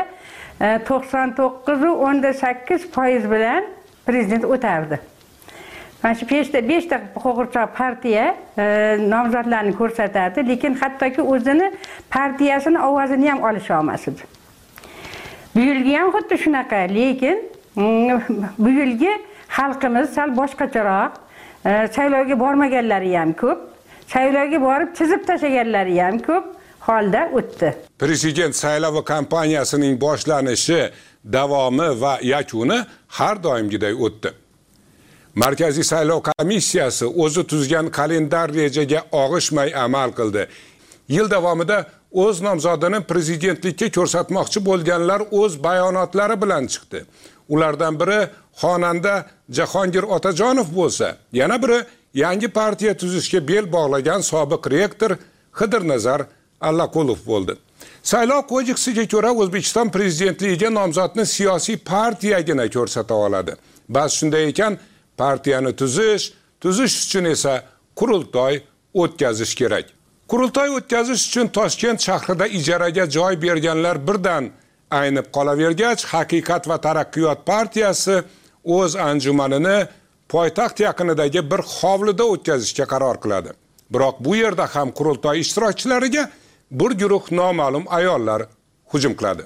99.8% bilan prezident o'tardi. Mana shu 5 ta qo'g'irchoq partiya nomzodlarni ko'rsatadi, lekin hattoki o'zini partiyasini ovozini ham olisha olmasdi. Bu yilgi ham xuddi shunaqa, lekin bu yilgi xalqimiz sal boshqacharoq, saylovga bormaganlari ham ko'p, saylovga borib chizib tashlaganlari ham ko'p holda o'tdi. Prezident saylovi kampaniyasining boshlanishi, davomi va yakuni har doimgiday o'tdi. Markaziy saylov komissiyasi o'zi tuzgan kalendar rejaga og'ishmay amal qildi. Yil davomida o'z nomzodini prezidentlikka ko'rsatmoqchi bo'lganlar o'z bayonotlari bilan chiqdi. Ulardan biri xonanda Jahongir Otajonov bo'lsa, yana biri yangi partiya tuzishga bel bog'lagan sobiq rektor Xidirnazar Allaqulov bo'ldi. Saylov kodeksiga ko'ra O'zbekiston prezidentligiga nomzodni siyosiy partiyagina ko'rsata oladi. Bas shunday ekan, partiyani tuzish uchun esa qurultoy o'tkazish kerak. Qurultoy o'tkazish uchun Toshkent shahrida ijaraga joy berganlar birdan aynib qolavergach, Haqiqat va taraqqiyot partiyasi o'z anjumanini poytaxt yaqinidagi bir hovlida o'tkazishga qaror qiladi. Biroq bu yerda ham qurultoy ishtirokchilariga bir guruh noma'lum ayollar hujum qiladi.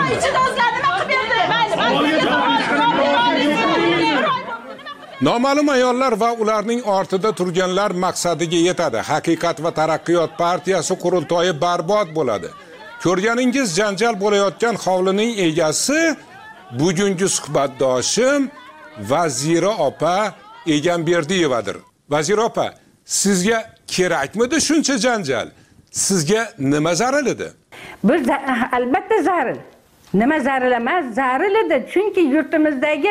Noma'lum ayollar va ularning ortida turganlar maqsadiga yetadi. Haqiqat va taraqqiyot partiyasi qurultoyi barbod bo'ladi. Ko'rganingiz janjal bo'layotgan hovlining egasi bugungi suhbatdoshim Vazira opa Egamberdiyevadir. Vazira opa, sizga kerakmidi shuncha janjal? Sizga nima zaril edi? Biz albatta zaril. Nima zaril emas? Zaril edi. Chunki yurtimizdagi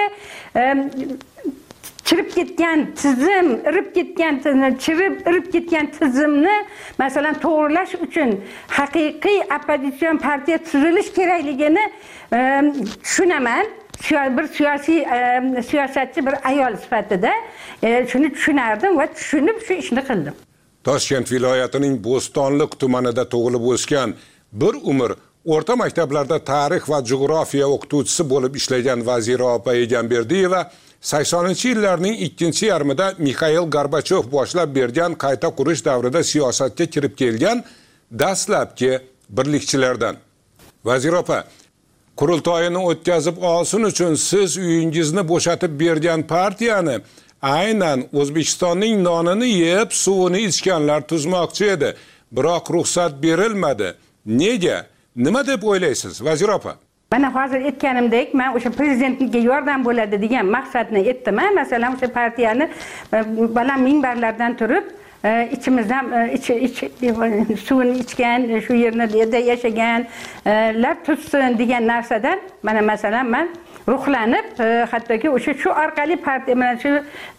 chirib ketgan tizim, irib ketgan tizimni masalan to'g'rilash uchun haqiqiy oppozitsion partiya tuzilish kerakligini tushunaman. Bir siyosatchi, bir ayol sifatida shuni tushunardim va tushunib shu ishni qildim. Toshkent viloyatining Bo'stonliq tumanida tug'ilib o'sgan, bir umr o'rta maktablarda tarix va geografiya o'qituvchisi bo'lib ishlagan Vazira opa Egamberdiyeva 80-yillarning ikkinchi yarmida Mikhail Gorbachov boshlab bergan qayta qurish davrida siyosatga kirib kelgan dastlabki birlikchilardan. Vazira opa, qurultoyini o'tkazib olsin uchun siz uyingizni bo'shatib bergan partiyani aynan O'zbekistonning nonini yeb, suvini ichganlar tuzmoqchi edi. Biroq ruxsat berilmadi. Nega? Nima deb o'ylaysiz, Vazira opa? Mana hozir aytganimdek, men o'sha prezidentlikka yordam bo'ladi degan maqsadni aytdim. Masalan, o'sha partiyani baland minbarlardan turib, ichimizdan suvini ichgan, shu yerda yashaganlar tutsin degan narsadan mana masalan men ruhlanib, hattoki o'sha shu orqali partiya mana shu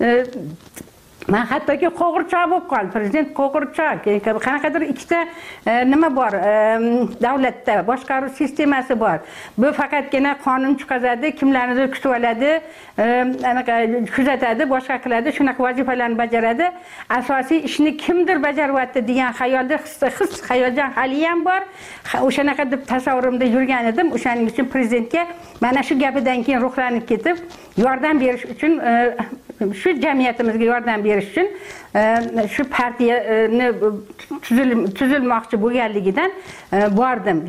men hattoki qo'g'irchoq bo'lib qoldim. Prezident qo'g'irchoq. Qanaqadir ikkita nima bor? Davlatda boshqaruv sistemasi bor. Bu faqatgina qonun chiqaradi, kimlarnidir kutib oladi, anaqa kuzatadi, boshqa qiladi, shunaqa vazifalarni bajaradi. Asosiy ishni kimdir bajaryapti degan xayolda hayajon hali ham bor. O'shanaqa deb tasavvurimda yurgan edim. O'shaning uchun prezidentga mana shu gapidan keyin ruhlanib ketib, yordam berish uchun shu jamiyatimizga yordam berish uchun shu partiyani tuzilmoqchi bo'lganligidan bordim.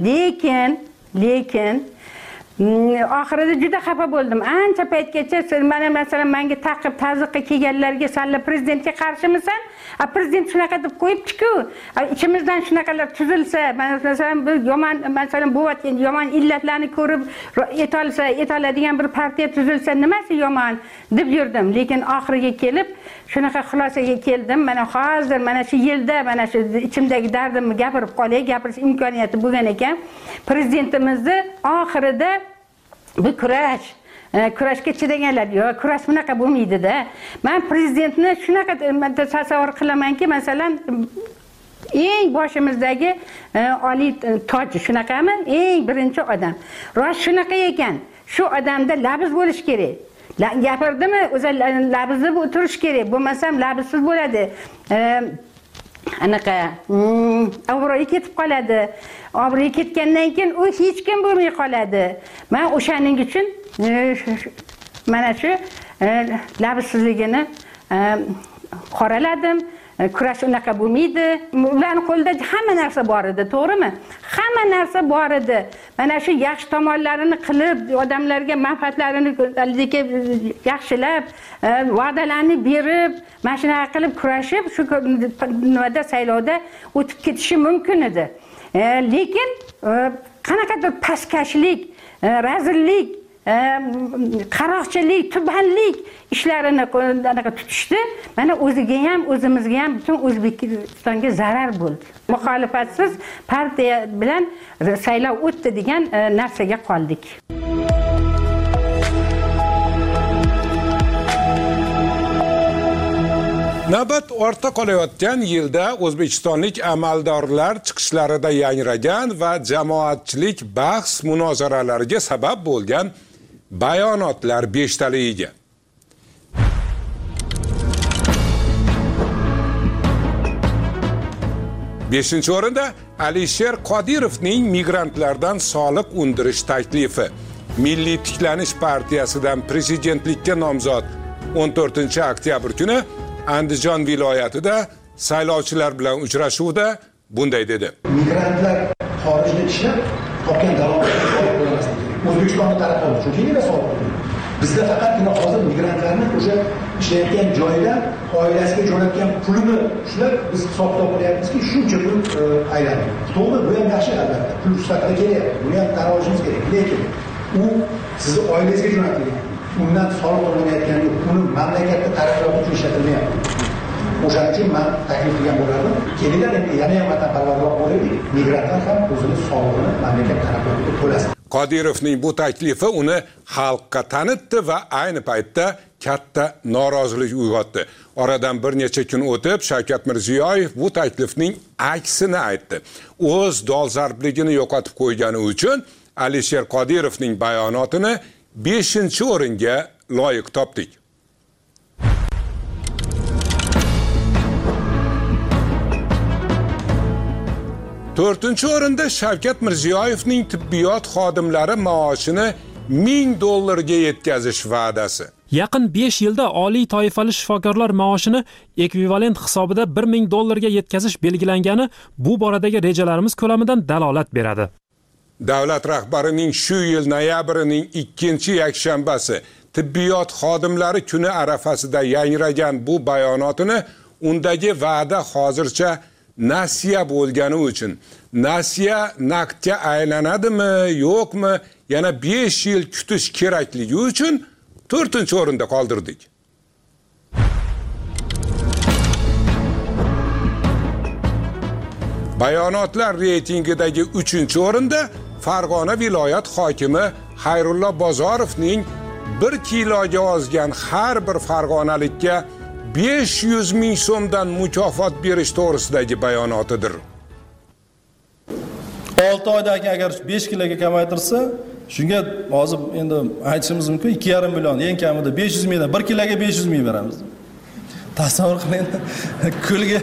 Lekin oxirida juda xafa bo'ldim. Ancha paytgacha mana masalan menga taqib tazyiqqa kelganlarga "Sen prezidentga qarshimisan? Prezident shunaqa deb qo'yibdi-ku. Ichimizdan shunaqalar tuzilsa, masalan bu yomon masalan bo'layotgan yomon illatlarni ko'rib etoladigan bir partiya tuzilsa nimasi yomon?" deb yurdim. Lekin oxiriga kelib shunaqa xulosaga keldim. Mana hozir mana shu yilda mana shu ichimdagi dardimni gapirib qolay, gapirish imkoniyati bo'lgan ekan. Prezidentimizni oxirida bu kurashga chidaganlar, yo'q, kurash bunaqa bo'lmaydi-da. Men prezidentni shunaqa tasavvur qilamanki, masalan, eng boshimizdagi oliy toj shunaqami? Eng birinchi odam. Rost shunaqa ekan. Shu odamda labz bo'lish kerak. Gapirdimi? O'zi labzda o'tirish kerak. Bo'lmasam labzsiz bo'ladi. Anaqa obro'yi ketib qoladi. Obro'yi ketgandan keyin u hech kim bo'lmay qoladi. Men o'shaning uchun mana shu labzsizligini qoraladim. Kurash unaqa bo'lmaydi. Ularning qo'lida hamma narsa bor edi, to'g'rimi? Hamma narsa bor edi. Mana shu yaxshi tomonlarini qilib, odamlarga manfaatlarini yaxshilab, va'dalarni berib, mana shunaqa qilib kurashib, shu nimada saylovda o'tib ketishi mumkin edi. Lekin qanaqadir pastkashlik, razillik, qaroqchilik, tubanlik ishlarini tutishdi. Mana o'ziga ham, o'zimizga ham, butun O'zbekistonga zarar bo'ldi. Muxolifatsiz partiya bilan saylov o'tdi degan narsaga qoldik. Navbat ortda qolayotgan yilda o'zbekistonlik amaldorlar chiqishlarida yangragan va jamoatchilik bahs munozaralariga sabab bo'lgan bayonotlar 5 taligiga. Beshinchi o'rinda Alisher Qodirovning migrantlardan soliq undirish taklifi. Milliy tiklanish partiyasidan prezidentlikka nomzod 14-oktyabr kuni Andijon viloyatida saylovchilar bilan uchrashuvda bunday dedi. Migrantlar xorijda ishlab topgan daromadini olib qo'ymaslik kerak. O'zbekistonning tarafi chunki nega soliq to'laydi? Bizda faqatgina hozir migrantlarni o'sha ishlayotgan joyidan oilasiga jo'natgan pulini ushlab biz hisob-kitob qilyapmizki, shuncha pul aylanadi. To'g'ri, bu ham yaxshi albatta. Pul mustaqil kerak. Bu ham tan olishimiz kerak. Lekin u sizni oilangizga jo'natilgan. Undan soliq olinayotgani yo'q. Uni mamlakatda taraqqiyot uchun ishlatilmayapti. O'shaning uchun men taklif qilgan bo'lardim. Kelinglar endi yana ham vatanparvarroq bo'laylik. Migrantlar ham o'zini soliqini mamlakat taraqqiyotiga to'lasin. Qodirovning bu taklifi uni xalqqa tanitdi va ayni paytda katta norozilik uyg'otdi. Oradan bir necha kun o'tib, Shavkat Mirziyoyev bu taklifning aksini aytdi. O'z dolzarbligini yo'qotib qo'ygani uchun Alisher Qodirovning bayonotini 5-o'ringa loyiq topdik. To'rtinchi o'rinda Shavkat Mirziyoyevning tibbiyot xodimlari maoshini $1000 ga yetkazish va'dasi. Yaqin 5 yilda oliy toifali shifokorlar maoshini ekvivalent hisobida $1000 ga yetkazish belgilangani bu boradagi rejalarimiz ko'lamidan dalolat beradi. Davlat rahbarining shu yil noyabrining 2-yakshanbasi tibbiyot xodimlari kuni arafasida yangragan bu bayonotini undagi va'da hozircha nasiya bo'lgani uchun nasiya naqdga aylanadimi, yo'qmi, yana 5 yil kutish kerakligi uchun 4-o'rinda qoldirdik. Bayonotlar reytingidagi 3-o'rinda Farg'ona viloyat hokimi Xayrullo Bozorovning 1 kiloga ozgan har bir farg'onalikka 500 ming so'mdan mukofot berish to'g'risidagi bayonotidir. 6 oyda agar 5 kiloga kamaytirsa, shunga hozir endi aytishimiz mumkin 2,5 million, eng kamida 500 mingdan 1 kiloga 500 ming beramiz. Tasavvur qiling, kulgi.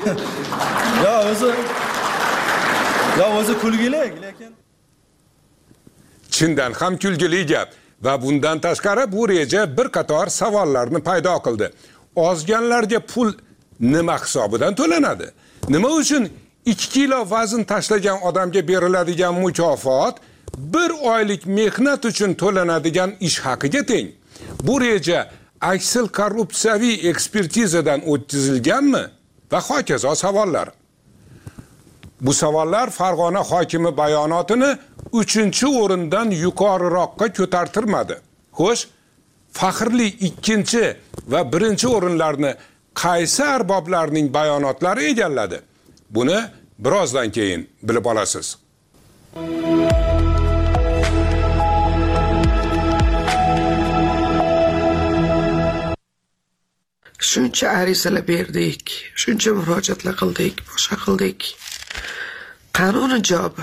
o'zi kulgili, lekin chindan ham kulgili gap va bundan tashqari bu reja bir qator savollarni paydo qildi. Ozganlarga pul nima hisobidan to'lanadi? Nima uchun 2 kilo vazn tashlagan odamga beriladigan mukofot 1 oylik mehnat uchun to'lanadigan ish haqiga teng? Bu reja aksil korrupsiyaviy ekspertizadan o'tkazilganmi? Va hokazo savollar. Bu savollar Farg'ona hokimi bayonotini 3-o'rindan yuqoriroqqa ko'tartirmadi. Xo'sh, faxrli 2 va 1-o'rinlarni qaysi arboblarning bayonotlari egalladi? Buni birozdan keyin bilib olasiz. Shuncha arizalar berdik, shuncha murojaatlar qildik, boshqa qildik. Qanuni javobi?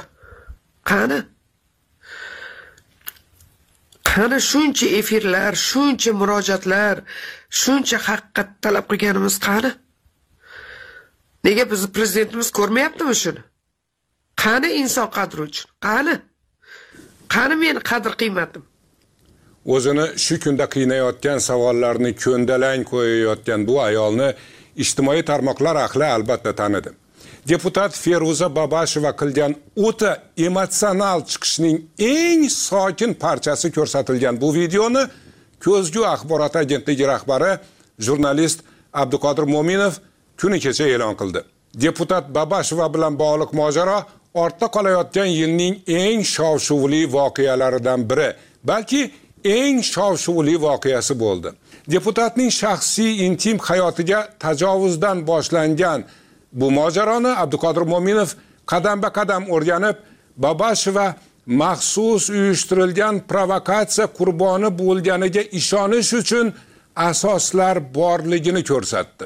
Qani shuncha efirlar, shuncha murojaatlar, shuncha haqiqat talab qilganimiz qani? Nega bizni prezidentimiz ko'rmayaptimi shuni? Qani inson qadri uchun? Qani meni qadr qiymatim? O'zini shu kunda qiynayotgan savollarni ko'ndalang qo'yayotgan bu ayolni ijtimoiy tarmoqlar ahli albatta tanidi. Deputat Feruza Babasheva qilgan o'ta emotsional chiqishning eng sokin parchasi ko'rsatilgan bu videoni Ko'zgu axborot agentligi rahbari jurnalist Abduqodir Mo'minov kuni kecha e'lon qildi. Deputat Babasheva bilan bog'liq mojaro ortda qolayotgan yilning eng shov-shuvli voqealaridan biri, balki eng shov-shuvli voqeasi bo'ldi. Deputatning shaxsiy intim hayotiga tajovuzdan boshlangan bu mojaroni Abduqodir Mo'minov qadam-ba-qadam o'rganib, Babasheva maxsus uyushtirilgan provokatsiya qurboni bo'lganiga ishonish uchun asoslar borligini ko'rsatdi.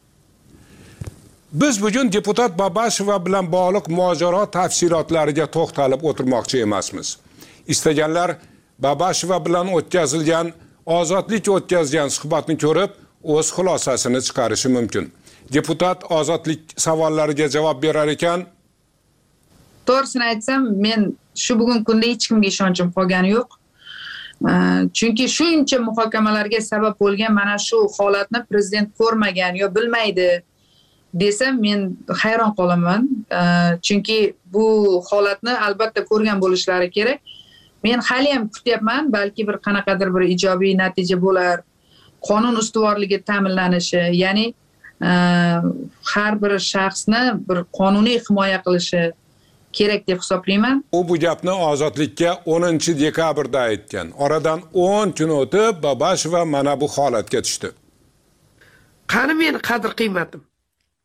Biz bugun deputat Babasheva bilan bog'liq mojaro tafsilotlariga to'xtalib o'tirmoqchi emasmiz. Istaganlar Babasheva bilan o'tkazilgan, ozodlik o'tkazgan suhbatni ko'rib, o'z xulosasini chiqarishi mumkin. Deputat ozodlik savollariga javob berar ekan, to'g'risini aytsam, men shu bugun kunda hech kimga ishonchim qolgani yo'q. Chunki shuncha muhokamalarga sabab bo'lgan mana shu holatni prezident ko'rmagan yo bilmaydi desam, men hayron qolaman. Chunki bu holatni albatta ko'rgan bo'lishlari kerak. Men hali ham kutyapman, balki bir qanaqadir bir ijobiy natija bo'lar. Qonun ustuvorligi ta'minlanishi, ya'ni har bir shaxsni bir qonuniy himoya qilishi kerak deb hisoblayman. U bu gapni ozodlikka 10-dekabrda aytgan. Oradan 10 kun o'tib Babasheva mana bu holatga tushdi. Qani meni qadr qiymatim?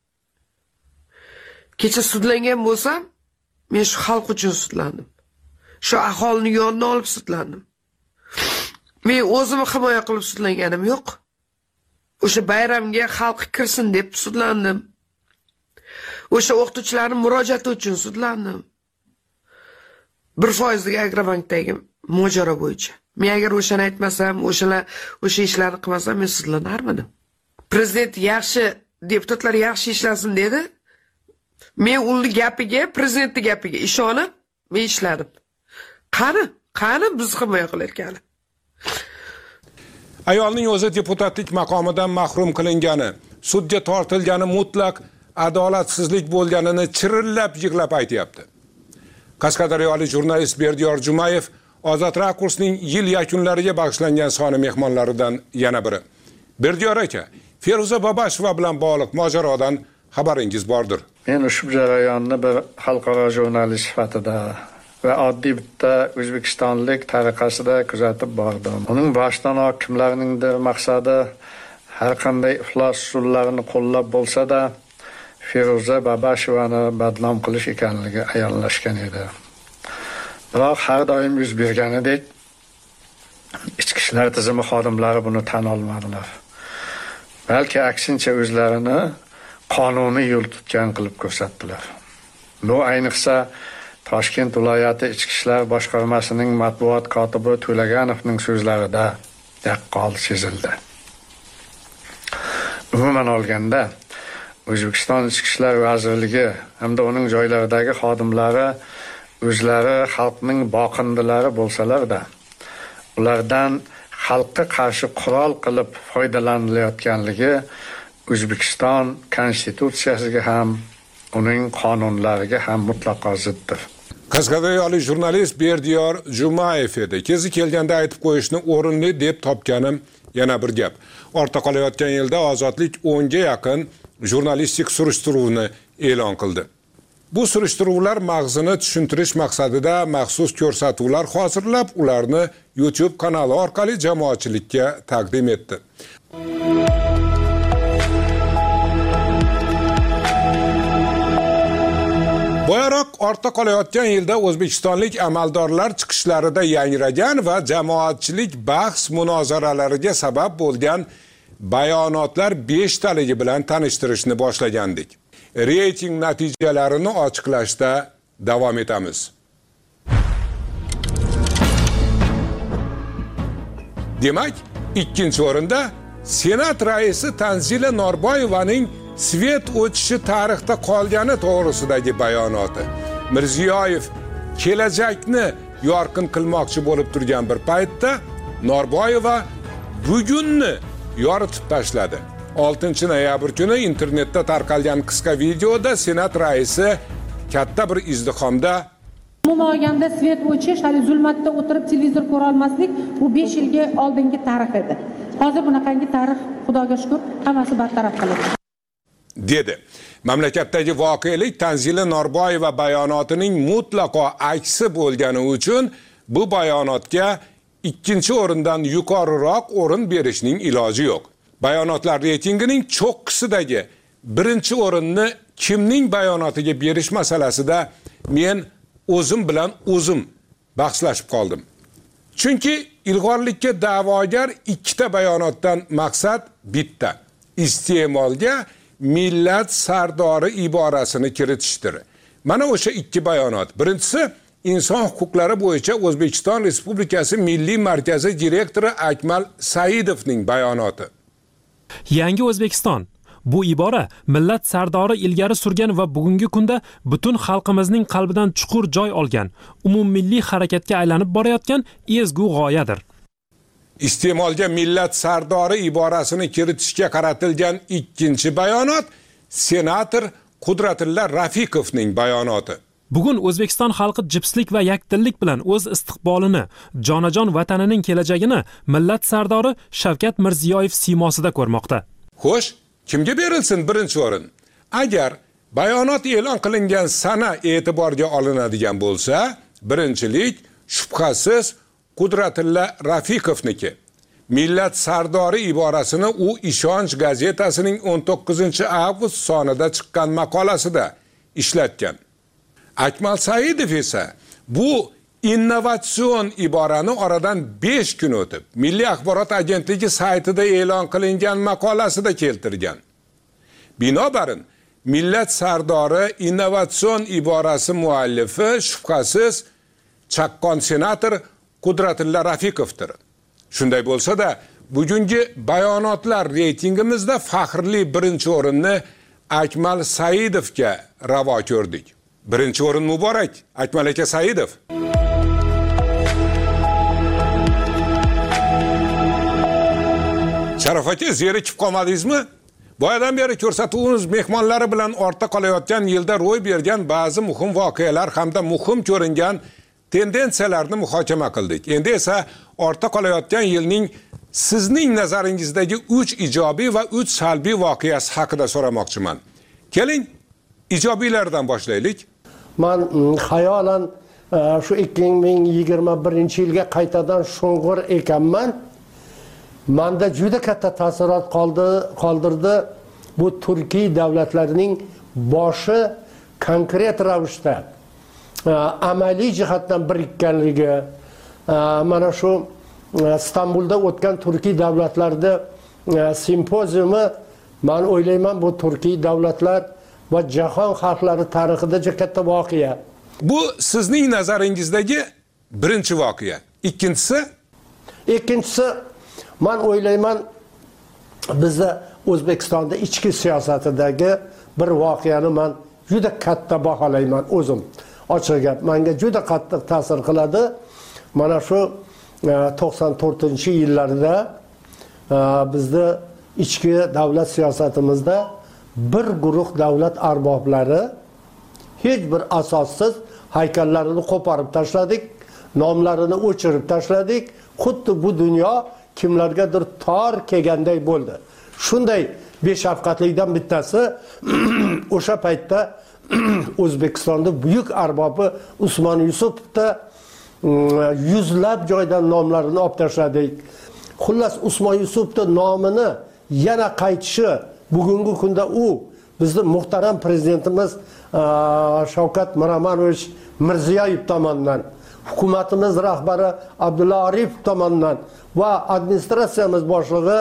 Kecha sudlangan bo'lsam, men shu xalq uchun sudlandim. Shu aholini yonına olib sudlandim. Men o'zimni himoya qilib sudlanganim yo'q. O'sha bayramga xalq kirsin deb sudlandim. O'sha o'qituvchilarning murojaati uchun sudlandim. 1% Agrobankdagi mojaro bo'yicha. Men agar o'shani aytmasam, o'sha ishlarni qilmasam, men sudlanarmidim. Prezident yaxshi, deputatlar yaxshi ishlasin dedi. Men uning gapiga, prezidentning gapiga ishonib, men ishladim. Qani biz himoya qilayotgani? Ayolning o'zi deputatlik maqomidan mahrum qilingani, sudga tortilgani mutlaq adolatsizlik bo'lganini chirillab yig'lab aytayapti. Qashqadaryolik jurnalist Berdiyor Jumayev Ozod Rakursning yil yakunlariga bag'ishlangan soni mehmonlaridan yana biri. Berdiyor aka, Feruza Babasheva bilan bog'liq mojarodan xabaringiz bordir. Men ushbu jarayonni bir xalqaro jurnalist sifatida va oddiy bitta o'zbekistonlik tariqasida kuzatib bordim. Uning boshidan kimlarningdir maqsadi har qanday iflos usullarini qo'llab bo'lsa-da, Feruza Babashevani badnom qilish ekanligi ayonlashgan edi. Biroq har doim yuz berganidek, ichki ishlar tizimi xodimlari buni tan olmadilar. Balki aksincha o'zlarini qonuniy yo'l tutgan qilib ko'rsatdilar. Bu ayniqsa Toshkent viloyati ichki ishlar boshqarmasining matbuot kotibi To'laganovning so'zlarida yaqqol sezildi. Umuman olganda, O'zbekiston Ichki ishlar vazirligi hamda uning joylaridagi xodimlari o'zlari xalqning boqindilari bo'lsalar-da, ulardan xalqqa qarshi qurol qilib foydalanilayotganligi O'zbekiston konstitutsiyasiga ham, uning qonunlariga ham mutlaqo ziddir. Qashqadaryolik jurnalist Berdiyor Jumayev edi. Kezi kelganda aytib qo'yishni o'rinli deb topganim yana bir gap. Ortda qolayotgan yilda Ozodlik 10 ga yaqin jurnalistik surishtiruvni e'lon qildi. Bu surishtiruvlar mag'zini tushuntirish maqsadida maxsus ko'rsatuvlar hozirlab, ularni YouTube kanali orqali jamoatchilikka taqdim etdi. Boyaroq ortda qolayotgan yilda o'zbekistonlik amaldorlar chiqishlarida yangragan va jamoatchilik bahs munozaralariga sabab bo'lgan bayonotlar 5 taligi bilan tanishtirishni boshlagandik. Reyting natijalarini ochiqlashda davom etamiz. Demak, ikkinchi o'rinda Senat raisi Tanzila Norboyevaning svet o'tishi tarixda qolgani to'g'risidagi bayonoti. Mirziyoyev kelajakni yorqin qilmoqchi bo'lib turgan bir paytda Norboyeva bugunni yoritib tashladi. 6 noyabr kuni internetda tarqalgan qisqa videoda Senat raisi katta bir izdihomda umuman olganda svet o'chish, hali zulmatda o'tirib televizor ko'ra olmaslik bu 5 yilga oldingi tarix edi. Hozir bunaqangi tarix, Xudoga shukr, hammasi bartaraf qilindi dedi. Mamlakatdagi voqelik Tanzila Norboyeva bayonotining mutlaqo aksi bo'lgani uchun bu bayonotga ikkinchi o'rindan yuqoriroq o'rin berishning iloji yo'q. Bayonotlar reytingining cho'qqisidagi birinchi o'rinni kimning bayonotiga berish masalasida men o'zim bilan o'zim bahslashib qoldim. Chunki ilg'orlikka da'vogar ikkita bayonotdan maqsad bitta. Iste'molga millat sardori iborasini kiritishdir. Mana o'sha ikki bayonot. Birinchisi Inson huquqlari bo'yicha O'zbekiston Respublikasi Milliy markazi direktori Akmal Saidovning bayonoti. Yangi O'zbekiston. Bu ibora millat sardori ilgari surgan va bugungi kunda butun xalqimizning qalbidan chuqur joy olgan, umummilliy harakatga aylanib borayotgan ezgu g'oyadir. Iste'molga millat sardori iborasini kiritishga qaratilgan ikkinchi bayonot senator Qudratilla Rafiqovning bayonoti. Bugun O'zbekiston xalqi jipslik va yakdillik bilan o'z istiqbolini, jonajon vatanining kelajagini millat sardori Shavkat Mirziyoyev siymosida ko'rmoqda. Xo'sh, kimga berilsin birinchi o'rin? Agar bayonot e'lon qilingan sana e'tiborga olinadigan bo'lsa, birinchilik shubhasiz Qudratilla Rafiqovniki. Millat sardori iborasini u Ishonch gazetasining 19-avgust sonida chiqqan maqolasida ishlatgan. Akmal Saidov esa bu innovatsion iborani oradan 5 kun o'tib Milliy axborot agentligi saytida e'lon qilingan maqolasida keltirgan. Binobarin millat sardori innovatsion iborasi muallifi shubhasiz chaqqon senator Qudratulla Rafiqovdir. Shunday bo'lsa-da, bugungi bayonotlar reytingimizda faxrli birinchi o'rinni Akmal Saidovga ravo ko'rdik. Birinchi o'rin muborak, Akmal aka Saidov. Sharaf aka, zerikib qolmadingizmi? Boyadan beri ko'rsatuvimiz mehmonlari bilan ortda qolayotgan yilda ro'y bergan ba'zi muhim voqealar hamda muhim ko'ringan tendensiyalarni muhokama qildik. Endi esa ortda qolayotgan yilning sizning nazaringizdagi 3 ijobiy va 3 salbiy voqeasi haqida so'ramoqchiman. Keling, ijobiylardan boshlaylik. Men xayolan shu 2021-yilga qaytadan sho'ng'ir ekanman. Menda juda katta ta'sirot qoldirdi bu Turkiy davlatlarining boshi konkret ravishda amaliy jihatdan birikkanligi. Mana shu İstanbul'da o'tgan Turkiy davlatlarida simpoziumi men o'ylayman bu Turkiy davlatlar va jahon xalqlari tarixida juda katta voqea. Bu sizning nazaringizdagi birinchi voqea. Ikkinchisi men o'ylayman bizda O'zbekistonda ichki siyosatidagi bir voqeani men juda katta baholayman o'zim. Ochiq gap, menga juda qattiq ta'sir qiladi. Mana shu 94-yillarda bizda ichki davlat siyosatimizda bir guruh davlat arboblari hech bir asossiz haykallarini qo'porib tashladik, nomlarini o'chirib tashladik. Xuddi bu dunyo kimlargadir tor kelganday bo'ldi. Shunday beshafqatlikdan bittasi o'sha paytda O'zbekistonda buyuk arbobi Usmon Yusupovda yuzlab joydan nomlarini olib tashladik. Xullas Usmon Yusupovda nomini yana qaytishi bugungi kunda u bizning muhtaram prezidentimiz Shavkat Miromonovich Mirziyoyev tomonidan, hukumatimiz rahbari Abdulla Aripov tomonidan va administratsiyamiz boshlig'i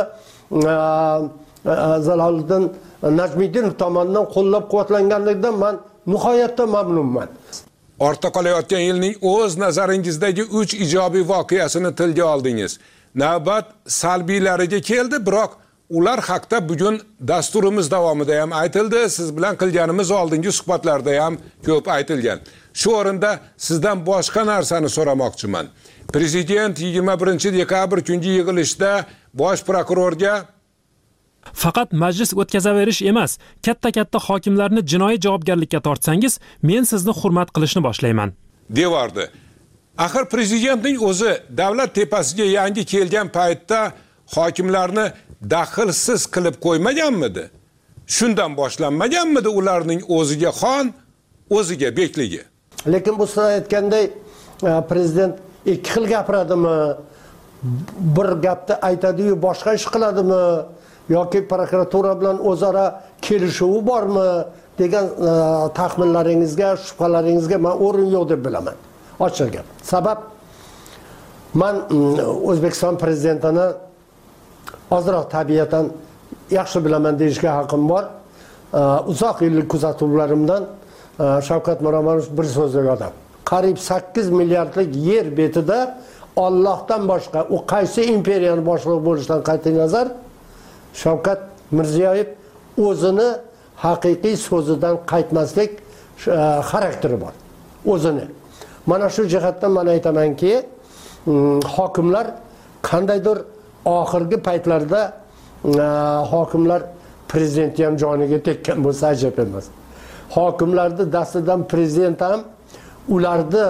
Zaloliddin Najmiddinov tomonidan qo'llab-quvvatlanganligidan men nihoyatda mamnunman. Ortda qolayotgan yilning o'z nazaringizdagi 3 ijobiy voqeasini tilga oldingiz. Navbat salbiylariga keldi, biroq ular haqida bugun dasturimiz davomida ham aytildi, siz bilan qilganimiz oldingi suhbatlarda ham ko'p aytilgan. Shu o'rinda sizdan boshqa narsani so'ramoqchiman. Prezident 21-dekabr kungi yig'ilishda bosh prokurorga faqat majlis o'tkazaverish emas, katta hokimlarni jinoiy javobgarlikka tortsangiz, men sizni hurmat qilishni boshlayman, devordi. Axir prezidentning o'zi davlat tepasiga yangi kelgan paytda hokimlarni daxlsiz qilib qo'ymaganmidi? Shundan boshlanmaganmidi ularning o'ziga xon, o'ziga bekligi? Lekin bu siz aytganday prezident ikki xil gapiradimi? Bir gapni aytadi-yu boshqa ish qiladimi? Yoki prokuratura bilan o'zaro kelishuvi bormi degan taxminlaringizga, shubhalaringizga men o'rin yo'q deb bilaman. Ochiq gap. Sabab men O'zbekiston prezidentini ozroq tabiatan yaxshi bilaman deyishga haqqim bor. Uzoq yillik kuzatuvlarimdan Shavkat Miromonovich bir so'zli odam. Qariyb 8 milliardlik yer betida Allohdan boshqa u qaysi imperiyani boshliq bo'lishidan qat'iy nazar Shavkat Mirziyoyev o'zini haqiqiy so'zidan qaytmaslik xarakteri bor. O'zini. Mana shu jihatdan men aytamanki, hokimlar qandaydir oxirgi paytlarda hokimlar prezidentni ham joniga tekkan bo'lsa ajab emas. Hokimlarning dastidan prezident ham ularni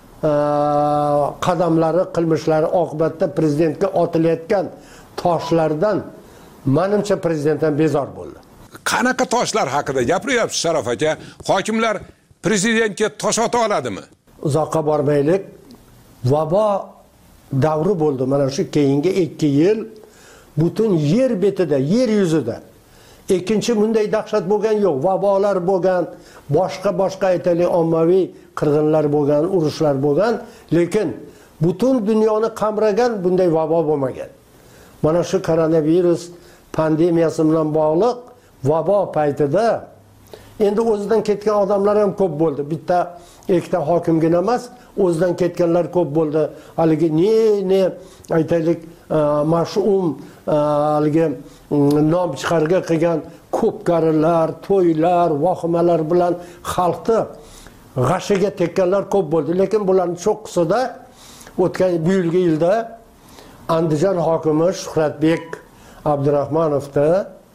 qadamlari, qilmishlari oqibatida prezidentga otilayotgan toshlardan menimcha prezident ham bezor bo'ldi. Qanaqa toshlar haqida gapiryapsiz Sharaf aka? Hokimlar prezidentga tosh ota oladimi? Uzoqqa bormaylik. Vabo davri bo'ldi. Mana shu keyingi 2 yil butun yer betida, yer yuzida ikkinchi bunday dahshat bo'lgan yo'q, vabolar bo'lgan, boshqa aytaylik ommaviy qirg'inlar bo'lgan, urushlar bo'lgan, lekin butun dunyoni qamragan bunday vabo bo'lmagan. Mana shu koronavirus pandemiyasi bilan bog'liq vabo paytida endi o'zidan ketgan odamlar ham ko'p bo'ldi. Bitta ikkita hokimgina emas, o'zidan ketganlar ko'p bo'ldi. Haligi ne aytaylik mash'um haligi nom chiqarga qilgan ko'pkarilar, to'ylar, vohimalar bilan xalqni g'ashiga tekkanlar ko'p bo'ldi. Lekin bularning cho'qqisida o'tgan bu yilda Andijon hokimi Shuhratbek Abdurahmonovda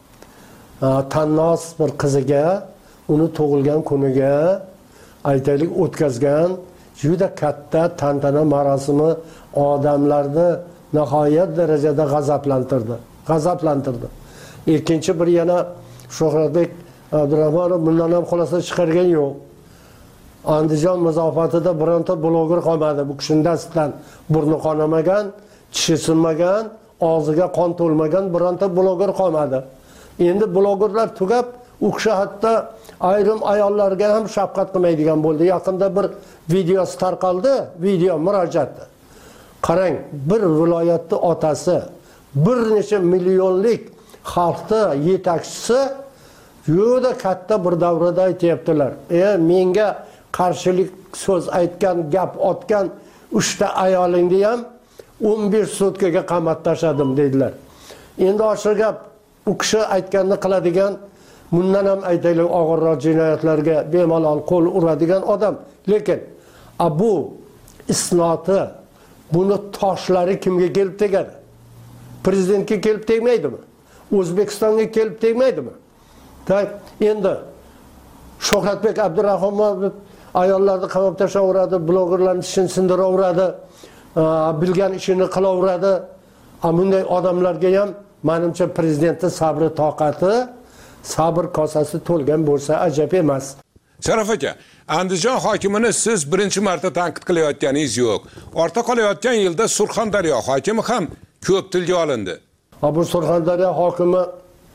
tannos bir qiziga uni tug'ilgan kuniga aytaylik o'tkazgan juda katta tantana marosimi odamlarni nihoyat darajada g'azablantirdi. Ikkinchi bir yana Shuhratbek Abdurahmonov bundan ham xulosa chiqargan yo'q. Andijon muzofatida bironta bloger qolmadi. Bu kishining dastidan burni qonamagan, tishi sinmagan, og'ziga qon to'lmagan bironta bloger qolmadi. Endi blogerlar tugab, u kishi hatto ayrim ayollarga ham shafqat qilmaydigan bo'ldi. Yaqinda bir videosi tarqaldi, video murojaati. Qarang, bir viloyatning otasi, bir necha millionlik xalqning yetakchisi juda katta bir davrada aytayaptilar. Menga qarshilik so'z aytgan, gap otgan 3 ta ayolingni ham 11 sutkaga qamat tashladim dedilar. Endi o'sha gap u kishi aytganini qiladigan, bundan ham aytaylik og'irroq jinoyatlarga bemalol qo'l uradigan odam. Lekin bu isnoti, buni toshlari kimga kelib tegadi? Prezidentga kelib tegmaydimi? O'zbekistonga kelib tegmaydimi? Endi Shuhratbek Abdurahmonov ayollarni qamab tashlaveradi, blogerlarni tishini sindiraveradi, bilgan ishini qilaveradi. Bunday odamlarga ham menimcha prezidentning sabri, toqati, sabr kosasi to'lgan bo'lsa ajab emas. Sharaf aka, Andijon hokimini siz birinchi marta tanqid qilayotganingiz yo'q. Orta qolayotgan yilda Surxondaryo hokimi ham ko'p tilga olindi. Bu Surxondaryo hokimi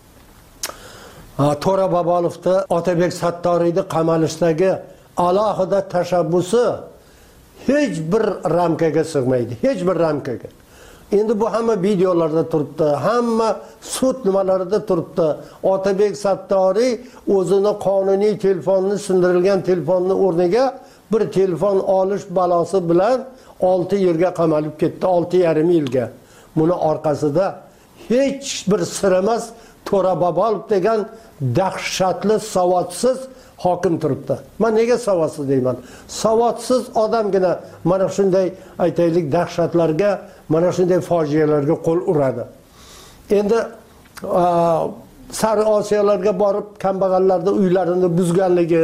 To'ra Bobolovni Otabek Sattoriyni qamalishdagi alohida tashabbusi hech bir ramkaga sig'maydi, hech bir ramkaga. Endi bu hamma videolarda turibdi, hamma sud nimalarida turibdi. Otabek Sattoriy o'zini qonuniy telefonni, sindirilgan telefonni o'rniga bir telefon olish balosi bilan 6 yilga qamalib ketdi, 6,5 yilga. Buni orqasida hech bir sir emas, To'ra Bobolov degan dahshatli, savodsiz hokim turibdi. Men nega savodsiz deyman? Savodsiz odamgina mana shunday aytaylik dahshatlarga, mana shunday fojialarga qo'l uradi. Endi Sari Osiyolarga borib kambag'allarning uylarini buzganligi,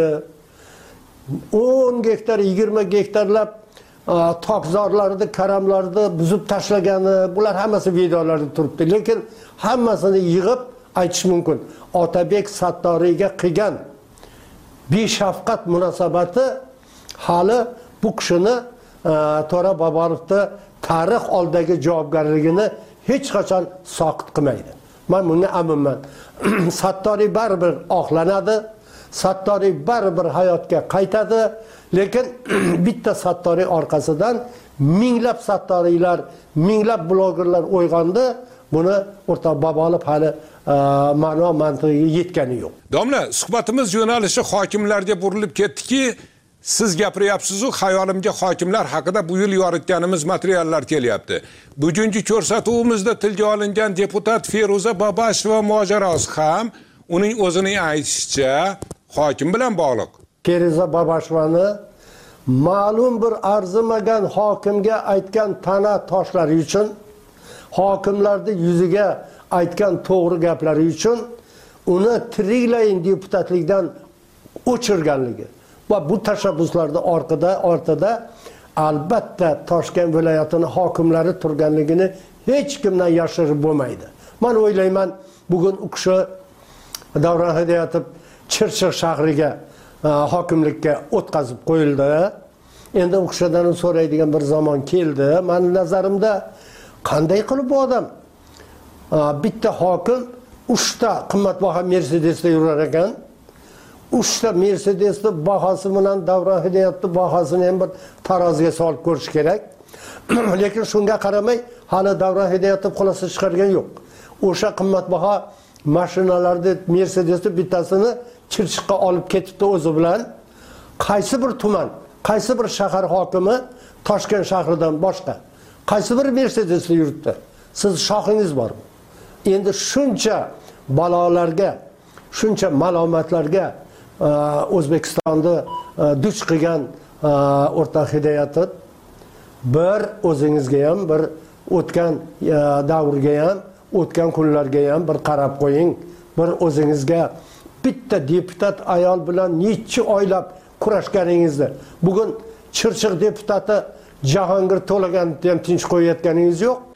10 gektar, 20 gektarlab tokzorlarni, karamlarni buzib tashlagani, bular hammasi videolarda turibdi. Lekin hammasini yig'ib aytish mumkin. Otabek Sattoriyga qilgan beshafqat munosabati hali bu kishini To'ra Bobolovni tarix oldidagi javobgarligini hech qachon soqit qilmaydi. Men bunga aminman. Sattoriy baribir oqlanadi, Sattoriy baribir hayotga qaytadi, lekin bitta Sattoriy orqasidan minglab Sattoriylar, minglab blogerlar uyg'ondi. Buni o'rtoq Bobolov hali ma'no mantig'iga yetgani yo'q. Domla, suhbatimiz yo'nalishi hokimlarga burilib ketdiki, siz gapiryapsiz-ku, xayolimga hokimlar haqida bu yil yoritganimiz materiallar kelyapti. Bugungi ko'rsatuvimizda tilga olingan deputat Feruza Babasheva mojarosi ham uning o'zining aytishicha hokim bilan bog'liq. Feruza Babashevani ma'lum bir arzimagan hokimga aytgan ta'na toshlari uchun, hokimlarning yuziga aytgan to'g'ri gaplari uchun uni tiriklayin deputatlikdan o'chirganligi va bu tashabbuslarda ortida albatta Toshkent viloyatining hokimlari turganligini hech kimdan yashirib bo'lmaydi. Men o'ylayman, bugun u kishi Davron Hidoyatov Chirchiq shahriga hokimlikka o'tkazib qo'yildi. Endi u kishidan so'raydigan bir zamon keldi. Mening nazarimda qanday qilib bu odam bitta hokim uchta qimmatbaho Mercedesda yurar ekan. Uchta Mercedesni bahosi bilan Davron Hidoyatning bahosini ham bir taroziga solib ko'rish kerak. Lekin shunga qaramay hali Davron Hidoyatov xulosa chiqargan yo'q. O'sha qimmatbaho mashinalarni Mercedesni bittasini Chirchiqqa olib ketibdi o'zi bilan. Qaysi bir tuman, qaysi bir shahar hokimi Toshkent shahridan boshqa qaysi bir Mercedesni yuritdi? Siz shohingiz bormi? Endi shuncha balolarga, shuncha malomatlarga O'zbekistonni duch qilgan o'rtoq Hidoyatov bir o'zingizga ham, bir o'tgan davrga ham, o'tgan kunlarga ham bir qarab qo'ying. Bir o'zingizga bitta deputat ayol bilan necha oylab kurashganingizni, bugun Chirchiq deputati Jahongir To'laganni ham tinch qo'yayotganingiz yo'q.